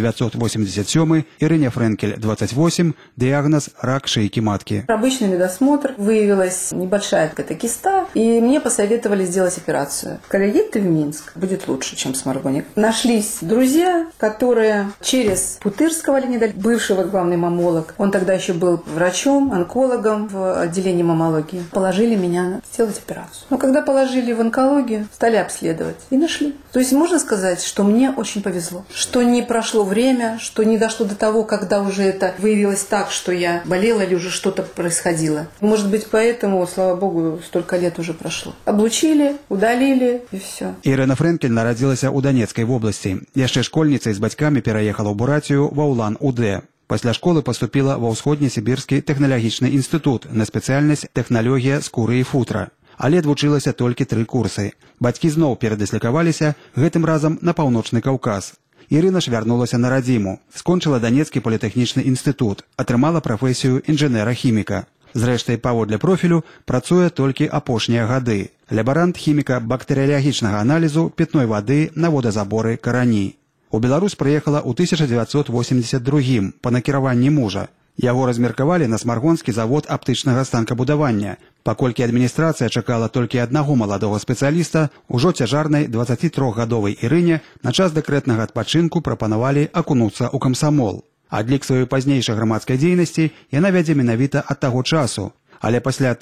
1987, Ирине Френкель, 28, диагноз рак шейки матки. Обычный медосмотр, выявилась небольшая какая-то киста, и мне посоветовали сделать операцию. Когда едешь ты в Минск, будет лучше, чем с Маргони. Нашлись друзья, которые через Путырского Леонида, бывшего главный маммолог, он тогда еще был врачом, онкологом в отделении маммологии, положили меня сделать операцию. Но когда положили в онкологию, стали обследовать и нашли. То есть можно сказать, что мне очень повезло. Что не прошло время, что не дошло до того, когда уже это выявилось так, что я болела или уже что-то происходило. Может быть, поэтому, слава богу, столько лет уже прошло. Облучили, удалили и все. Ірина Френкель нарадзілася ў Донецкай вобласці. Яшчэ школьніцай з бацькамі пераехала ў Бурацію ва Улан-Удэ. Пасля школы поступила ва ўсходне-сібірскі тэхналагічны інстытут на спецыяльнасць тэхналогія скуры і футра. Але вучылася толькі 3 курсы. Бацькі зноў перадаслікаваліся, гэтым разам на паўночны Каўказ. Ірына ж вярнулася на радзіму, скончыла Донецкі політэхнічны інстытут, атрымала прафесію інжынера-хіміка. Зрэшты, паводле профілю працуе толькі апошнія гады. Лабарант хіміка бактэрыялагічнага аналізу пітной вады на водазаборы Карані. У Беларусь прыехала ў 1982 па накіраванні мужа. Яго размеркавалі на смаргонскі завод аптычнага станкабудавання. Паколькі адміністрацыя чакала толькі аднаго маладога спецыяліста, ужо цяжарнай 23-гадовай Ірыне на час дэкрэтнага адпачынку прапанавалі акунуцца ў камсамол. Адлік сваёй пазнейшай грамадскай дзейнасці яна вядзе менавіта ад таго часу. Але пасля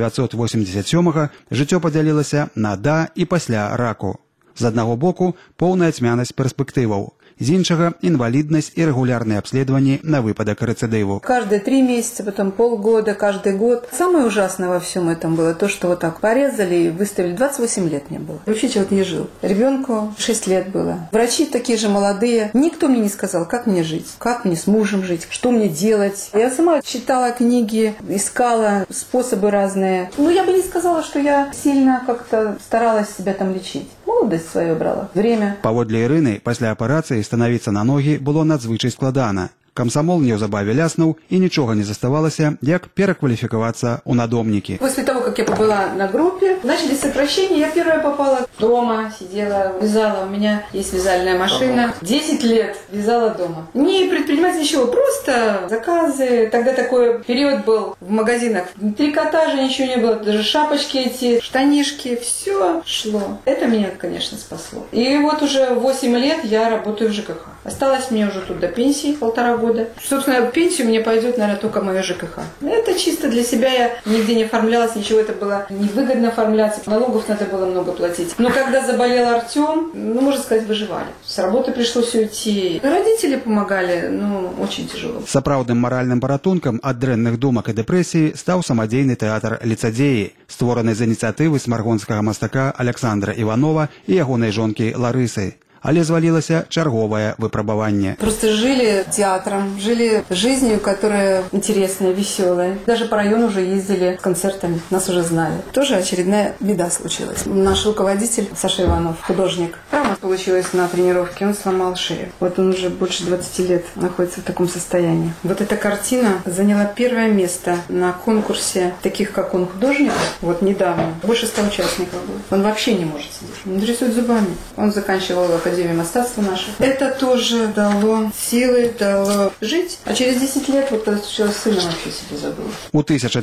1987-га жыццё падзялілася на да і пасля раку. З аднаго боку поўная цьмянасць перспектываў. З іншага инвалидность и регулярные обследования на выпадок рецидиву. Каждые 3 месяца, потом полгода, каждый год. Самое ужасное во всем этом было то, что вот так порезали и выставили. 28 лет мне было. Вообще человек не жил. Ребенку 6 лет было. Врачи такие же молодые. Никто мне не сказал, как мне жить, как мне с мужем жить, что мне делать. Я сама читала книги, искала способы разные. Но я бы не сказала, что я сильно как-то старалась себя там лечить. Молодость свою брала. Время. Паводле Ірыны, пасля аперацыі становіцца на ногі было надзвычай складана. Камсамол неўзабаве ляснуў, і нічога не заставалася, як перакваліфікавацца ў надомнікі. После того, как я побыла на группе, начались сокращения. Я первая попала дома, сидела, вязала. У меня есть вязальная машина. 10 лет вязала дома. Не предпринимать ничего, просто заказы. Тогда такой период был в магазинах. Трикотажа ничего не было, даже шапочки эти, штанишки, все шло. Это меня, конечно, спасло. И вот уже 8 лет я работаю в ЖКХ. Осталось мне уже тут до пенсии 1,5 года. Собственно, в пенсию мне пойдет, наверное, только мое ЖКХ. Это чисто для себя, я нигде не оформлялась, ничего, это было невыгодно оформляться. Налогов надо было много платить. Но когда заболел Артем, можно сказать, выживали. С работы пришлось уйти. Родители помогали, очень тяжело. Сапраўдным маральным паратункам ад дрэнных думак і дэпрэсіі стаў самадзейны тэатр «Ліцадзеі», створаны з ініцыятывы смаргонскага мастака Александра Иванова і ягонай жонкі Ларысы. Але звалілася чарговае выпрабаванне. Просто жили театром, жили жизнью, которая интересная, веселая. Даже по району уже ездили с концертами, нас уже знали. Тоже очередная беда случилась. Наш руководитель Саша Иванов, художник, травма получилась на тренировке, он сломал шею. Вот он уже больше 20 лет находится в таком состоянии. Вот эта картина заняла 1-е место на конкурсе таких, как он, художников. Вот недавно. Больше 100 участников было. Он вообще не может сидеть. Он рисует зубами. Он заканчивал Академию мастерства наших. Это тоже дало силы, дало жить. А через 10 лет вот это случилось, сына вообще себе забыл. У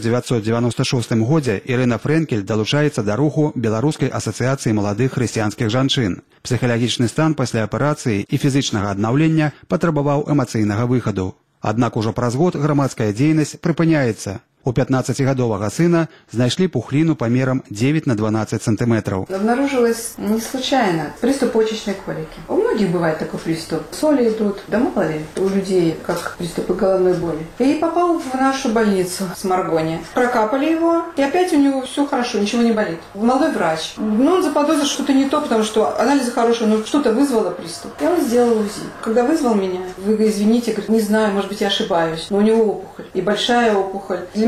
1996 годзе Ірына Френкель далучаецца да руху Беларускай асацыяцыі маладых хрысціянскіх жанчын. Псіхалагічны стан пасля аперацыі і фізічнага аднаўлення патрабаваў эмацыйнага выхаду. Аднак ужо праз год грамадская дзейнасць прыпыняецца. У 15-гадовага сына знайшлі пухліну памерам 9 на 12 сантиметров. Обнаружилось не случайно приступ почечной колики. У многих бывает такой приступ. Соли идут, да мало ли у людей, как приступы головной боли. И попал в нашу больницу в Сморгоне. Прокапали его, и опять у него все хорошо, ничего не болит. Молодой врач. Он заподозрил что-то не то, потому что анализы хорошие, но что-то вызвало приступ. И он сделал УЗИ. Когда вызвал меня, вы извините, говорит, не знаю, может быть, я ошибаюсь, но у него опухоль. И большая опухоль. Для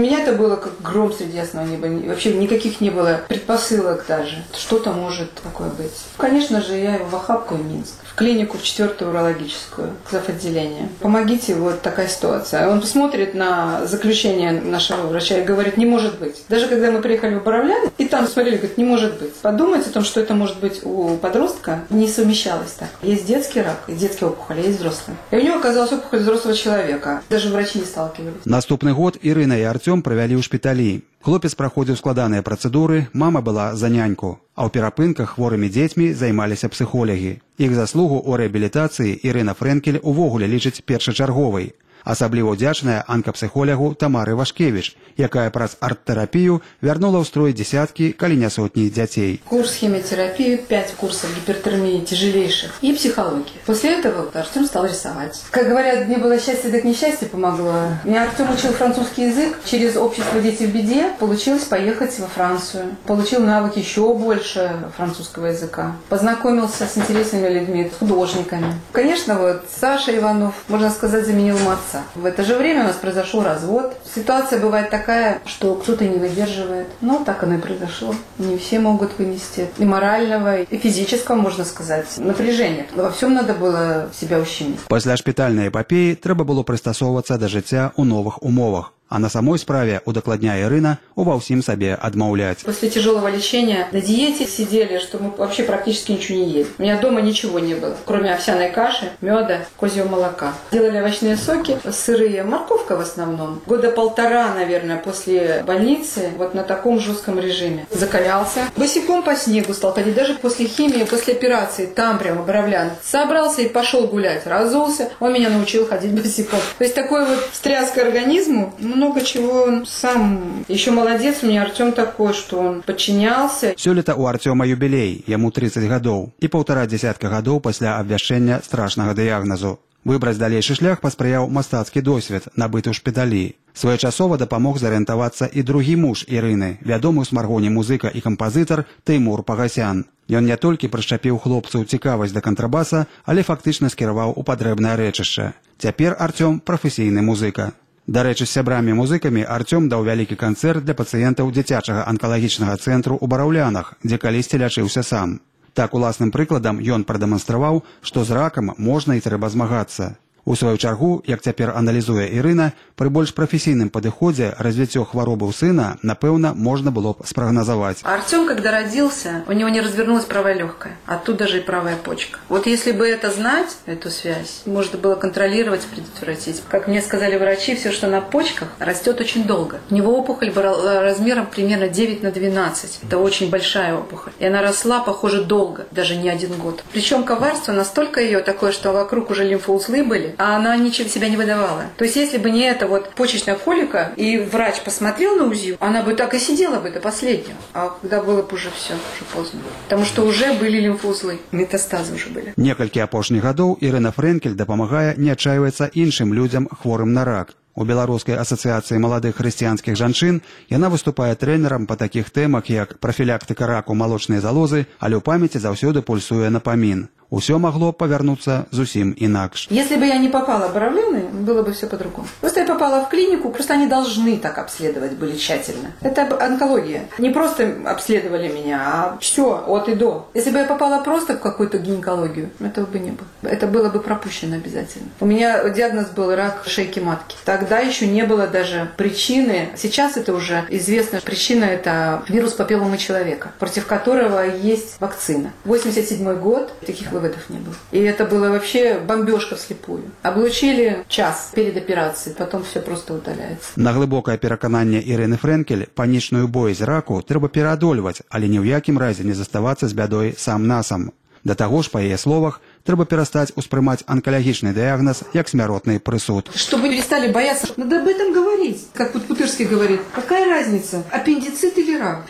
меня это было как гром среди ясного неба. Вообще никаких не было предпосылок даже. Что-то может такое быть. Конечно же, я его в охапку в Минск. В клинику, в 4-ю урологическую, зав. Отделение. Помогите, вот такая ситуация. Он посмотрит на заключение нашего врача и говорит, не может быть. Даже когда мы приехали в Боровляны, и там смотрели, говорит, не может быть. Подумать о том, что это может быть у подростка, не совмещалось так. Есть детский рак, и детские опухоли, есть взрослые. И у него оказалась опухоль взрослого человека. Даже врачи не сталкивались. Наступны год Ірына і Артём правялі ў шпіталі. Хлопец праходзіў складаныя працэдуры, мама была за няньку, а ў перапынках хворымі дзецьмі займаліся псіхолагі. Іх заслугу ў рэабілітацыі Ірына Фрэнкель увогуле лічыць першачарговай. Асабліва ўдзячная анкапсіхолягу Тамары Вашкевіч, якая праз арт-тэрапію вярнула ў строй десяткі, калі не сотні дзяцей. Курс химиотерапии, 5 курсов гипертherмии тяжелейших и психологии. После этого Артем стал рисовать. Как говорят, не было счастья, так несчастье помогло. Меня Артем учил французский язык. Через общество «Дети в беде» получилось поехать во Францию. Получил навык еще больше французского языка. Познакомился с интересными людьми, с художниками. Конечно, вот Саша Иванов, можно сказать, заменил отца. В это же время у нас произошел развод. Ситуация бывает такая, что кто-то не выдерживает. Но так оно и произошло. Не все могут вынести и морального, и физического, можно сказать, напряжения. Во всем надо было себя ущемить. Пасля шпітальнай эпапеі трэба было прыстасоўвацца да жыцця ў новых умовах. А на самой справе, удакладняе Ірына, ува ўсім сабе адмаўляць. После тяжелого лечения на диете сидели, что мы вообще практически ничего не ели. У меня дома ничего не было, кроме овсяной каши, меда, козьего молока. Делали овощные соки, сырые, морковка в основном. Года 1,5, наверное, после больницы, вот на таком жестком режиме. Закалялся. Босиком по снегу стал ходить, даже после химии, после операции, там прямо Боровлян. Собрался и пошел гулять, разулся. Он меня научил ходить босиком. То есть такой вот встряска организму, много чего он сам. Еще молодец у меня Артем такой, что он подчинялся. Сёлета у Артёма юбілей, яму 30 гадоў і 1,5 дзесятка гадоў пасля абвяшчэння страшнага дыягназу. Выбраць далейшы шлях паспрыяў мастацкі досвед, набыты ў шпіталі. Своечасова дапамог зарыентавацца і другі муж Ірыны, вядомы ў смаргоне музыка і кампазітар Тэймур Пагасян. Ён не толькі прышчапіў хлопцу цікавасць да кантрабаса, але фактычна скіраваў у патрэбнае рэчышча. Цяпер Артём прафесійны музыка. Дарэчы, з сябрамі-музыкамі Артём даў вялікі канцэрт для пацыентаў дзіцячага анкалагічнага цэнтру ў Бараўлянах, дзе калісьці лячыўся сам. Так, уласным прыкладам ён прадэманстраваў, што з ракам можна і трэба змагацца. У сваю чаргу, як цяпер аналізуе Ірына, пры больш прафесійным падыходзе развіццё хваробы ў сына, напэўна, можна было б спрагназаваць. Артем, когда родился, у него не развернулась правая легкая, оттуда же и правая почка. Вот если бы это знать, эту связь, можно было контролировать, предотвратить. Как мне сказали врачи, все, что на почках, растет очень долго. У него опухоль была размером примерно 9/12. Это очень большая опухоль. И она росла, похоже, долго, даже не 1 год. Причем коварство настолько ее такое, что вокруг уже лимфоузлы были, а она ничего себя не выдавала. То есть, если бы не эта вот почечная колика, и врач посмотрел на УЗИ, она бы так и сидела бы до последнего. А когда было бы уже все, уже поздно. Потому что уже были лимфоузлы, метастазы уже были. Некалькі апошніх гадоў Ірына Фрэнкель дапамагае не адчайвацца іншым людзям хворым на рак. У Беларускай асацыяцыі маладых хрысціянскіх жанчын яна выступае трэнерам па такіх тэмах, як прафілактыка раку малочнай залозы, але ў памяці заўсёды пульсуе напамін. Усё могло повернуться зусім инакш. Если бы я не попала в Боровляны, было бы все по-другому. Просто я попала в клинику, просто они должны так обследовать были тщательно. Это онкология. Не просто обследовали меня, а все от и до. Если бы я попала просто в какую-то гинекологию, этого бы не было. Это было бы пропущено обязательно. У меня диагноз был рак шейки матки. Тогда еще не было даже причины. Сейчас это уже известно. Причина – это вирус папилломы человека, против которого есть вакцина. 87 год, таких выводов не было. И это было вообще бомбежка вслепую. Облучили час перед операцией, потом все просто удаляется. На глыбокае перакананне Ірыны Фрэнкель панічную боязь раку трэба пераадольваць, але ні ў якім разе не заставацца з бядой сам-насам. Да таго ж, па яе словах, трэба перастаць успрымаць онкалагічны дыягноз як смяротны прысуд. Чтобы перестали бояться, надо об этом говорить. Как вот Путырский говорит, какая разница, аппендицит или рак?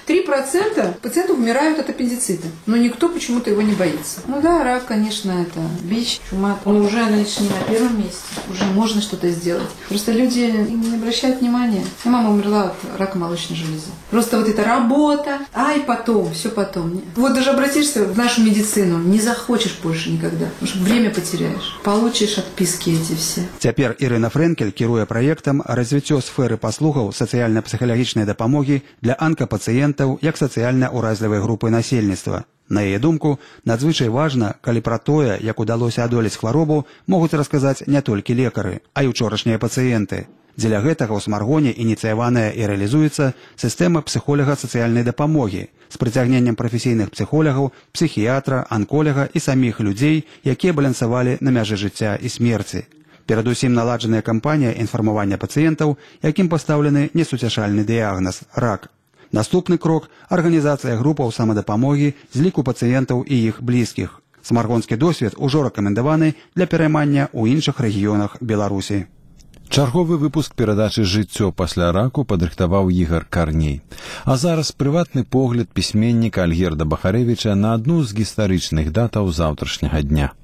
3% пациентов умирают от аппендицита, но никто почему-то его не боится. Ну да, рак, конечно, это бич, чума. Он уже, значит, не на первом месте. Уже можно что-то сделать. Просто люди не обращают внимания. Мама умерла от рака молочной железы. Просто вот эта работа, потом, все потом. Вот даже обратишься в нашу медицину, не захочешь больше никогда некогда. Потому что время потеряешь. Получишь отписки эти все. Цяпер Ірына Фрэнкель кіруе праектам развіццё сферы паслугаў сацыяльна-псіхалагічнай дапамогі для анкапацыентаў як сацыяльна ўразлівай групы насельніцтва. На яе думку, надзвычай важна, калі пра тое, як удалося адолець хваробу, могуць расказаць не толькі лекары, а і ўчорашнія пацыенты. Дзеля гэтага ў Смаргоне ініцыяваная і рэалізуецца сістэма псіхолага сацыяльнай дапамогі з прыцягненнем прафесійных псіхолагаў, псіхіятра, анколага і саміх людзей, якія балансавалі на мяжы жыцця і смерці. Перадусім наладжаная кампанія інфармавання пацыентаў, якім пастаўлены несуцяшальны дыягназ – рак. Наступны крок – арганізацыя групаў самадапамогі з ліку пацыентаў і іх блізкіх. Смаргонскі досвед ужо рэкамендаваны для пераймання ў іншых рэгіёнах Беларусі. Чарговы выпуск перадачы «Жыццё пасля раку» падрыхтаваў Ігар Карней. А зараз прыватны погляд пісьменніка Альгерда Бахарэвіча на адну з гістарычных датаў заўтрашняга дня.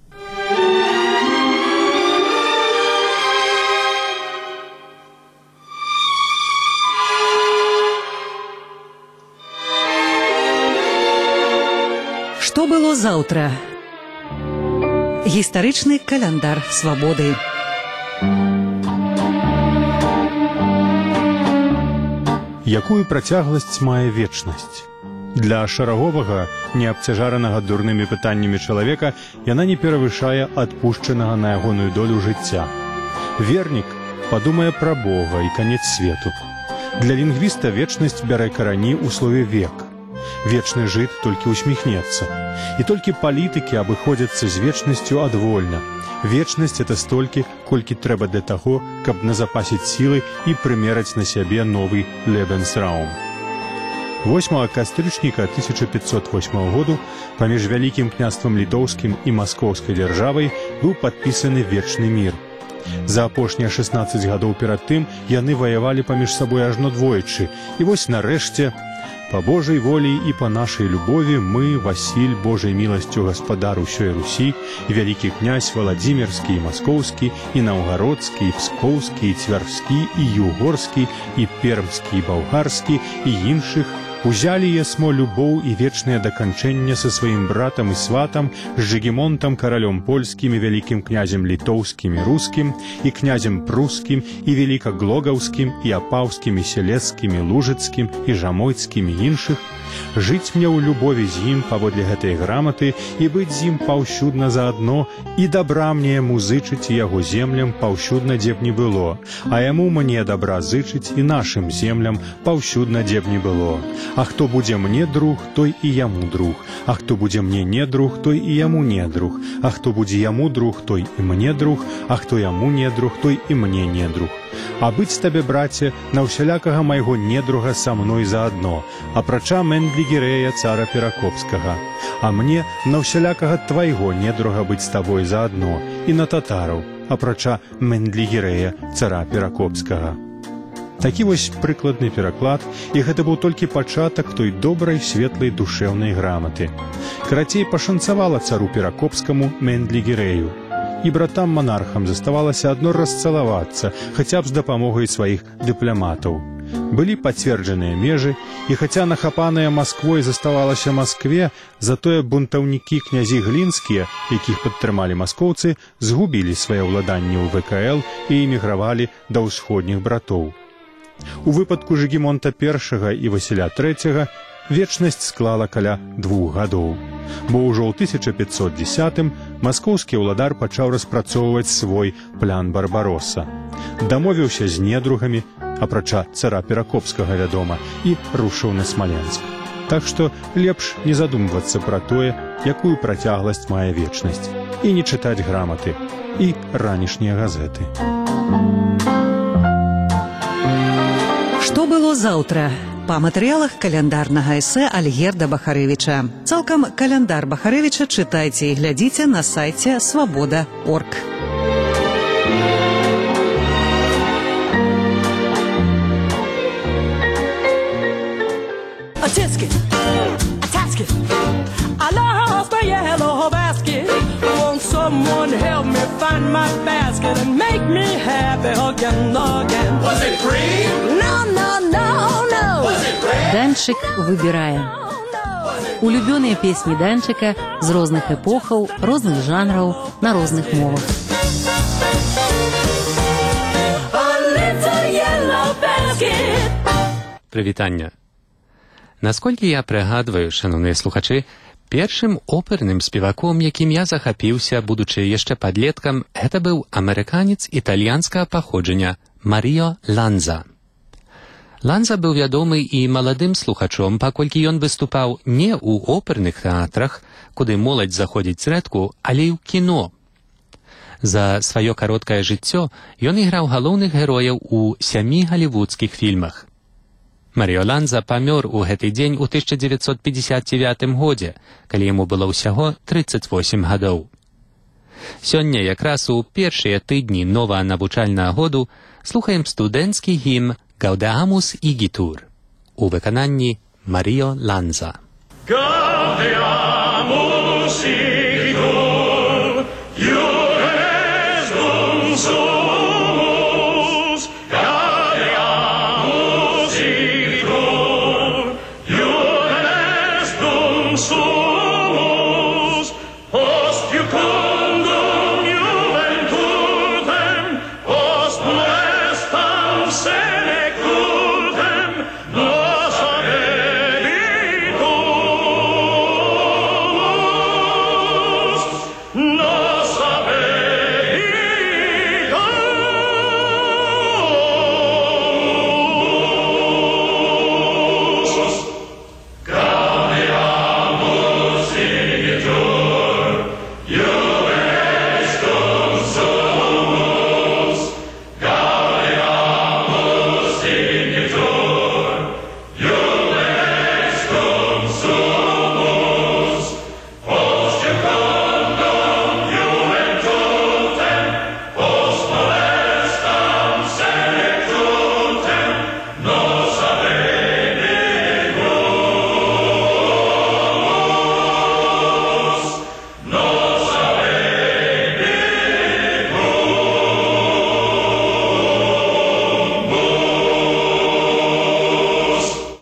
Што было заўтра? Гістарычны каляндар свабоды. Якую працягласць мае вечнасць? Для шараговага, неабцяжаранага дурнымі пытаннямі чалавека яна не перавышае адпушчанага на ягоную долю жыцця. Вернік падумае пра Бога і канец свету. Для лінгвіста вечнасць бярэ карані ў слове «век». Вечны жыд толькі усміхнецца. І толькі палітыкі абыходзяцца з вечнасцю адвольна. Вечнасць – это столькі, колькі трэба для таго, каб назапасіць сілы і прымераць на сябе новы Lebensraum. 8 кастрычніка 1508 году паміж Вялікім княствам літоўскім і маскоўскай дзяржавай быў падпісаны вечны мір. За апошнія 16 гадоў перад тым яны ваявалі паміж сабой ажно двойчы. І вось нарэшце по Божьей воле и по нашей любови мы, Василь, Божьей милостью господар усёй Руси, и великий князь Владимирский, и Московский, и Новгородский, и Псковский, и Тверский, и Югорский, и Пермский, и Болгарский, и іншых, узяли ясмо любоў і вечнае даканчэнне са сваім братам і сватам, з Жыгімонтам, каралём польскім і вялікім князем літоўскім і рускім, і князем прускім, і велікаглогаўскім, і апаўскім, і селецкім, і лужыцкім, і жамойцкім і іншых, жыць мне ў любові з ім паводле гэтай граматы і быць з ім паўсюдна заадно, і добра мне яму зычыць і яго землям паўсюдна, дзе б не было, а яму мне добра зычыць і нашым землям паўсюдна, дзе б не было. А хто будзе мне друг, той і яму друг, а хто будзе мне не друг, той і яму не друг, а хто будзе яму друг, той і мне друг, а хто яму не друг, той і мне не друг. А быць табе, браце, на ўсялякага майго недруга са мной заадно, апрача Мендлігірэя цара Перакопскага, а мне на ўсялякага твайго недруга быць з табой заадно, і на татараў, апрача Мендлігірэя цара Перакопскага. Такі вось прыкладны пераклад, і гэта быў толькі пачатак той добрай, светлай душэўнай граматы. Карацей, пашанцавала цару Перакопскаму Мендлігірэю. І братам-манархам заставалася адно расцалавацца, хаця б з дапамогай сваіх дыпламатаў. Былі пацверджаныя межы, і хаця нахапаная Масквой заставалася Маскве, затое бунтаўнікі князі Глінскія, якіх падтрымалі маскоўцы, згубілі свае ўладанні ў ВКЛ і эмігравалі да ўсходніх братоў. У выпадку Жыгімонта I і Васіля III вечнасць склала каля 2 гадоў, бо ўжо ў 1510 маскоўскі ўладар пачаў распрацоўваць свой план Барбаросса. Дамовіўся з недругамі, апрача цара Перакопскага, вядома, і рушыў на Смаленск. Так што лепш не задумвацца пра тое, якую працягласць мае вечнасць, і не чытаць граматы і ранішнія газеты. Што было заўтра? Па матэрыялах каляндарнага эсэ Альгерда Бахарэвіча. Цалкам каляндар Бахарэвіча чытайце і глядзіце на сайце свабода.орг. A tisket, a tasket, I lost my yellow basket. Won't someone help me find my basket and make me happy again? Was it green? No, no, no, no. Was it red? Данчик выбирая. Was it улюбёныя песні Данчыка з розных эпохаў, розных жанраў, на розных мовах. Прывітання. Насколькі я прыгадваю, шановныя слухачы, першым оперным спеваком, якім я захапіўся, будучы яшчэ падлеткам, гэта быў амерыканец італьянскага паходжання Маріо Ланза. Ланза быў вядомы і маладым слухачом, паколькі ён выступаў не ў оперных тэатрах, куды моладзь заходзіць зрэдку, але і ў кіно. За сваё кароткае жыццё ён іграў галоўных герояў у 7 галівудскіх фільмах. Маріо Ланза памёр у гэты дзень у 1959 годзе, калі яму было ўсяго 38 гадоў. Сёння якраз у першыя тыдні новага навучальнага году слухаем студэнцкі гімн «Гаўдеамус Ігітур» у выкананні Маріо Ланза. Gaudeamus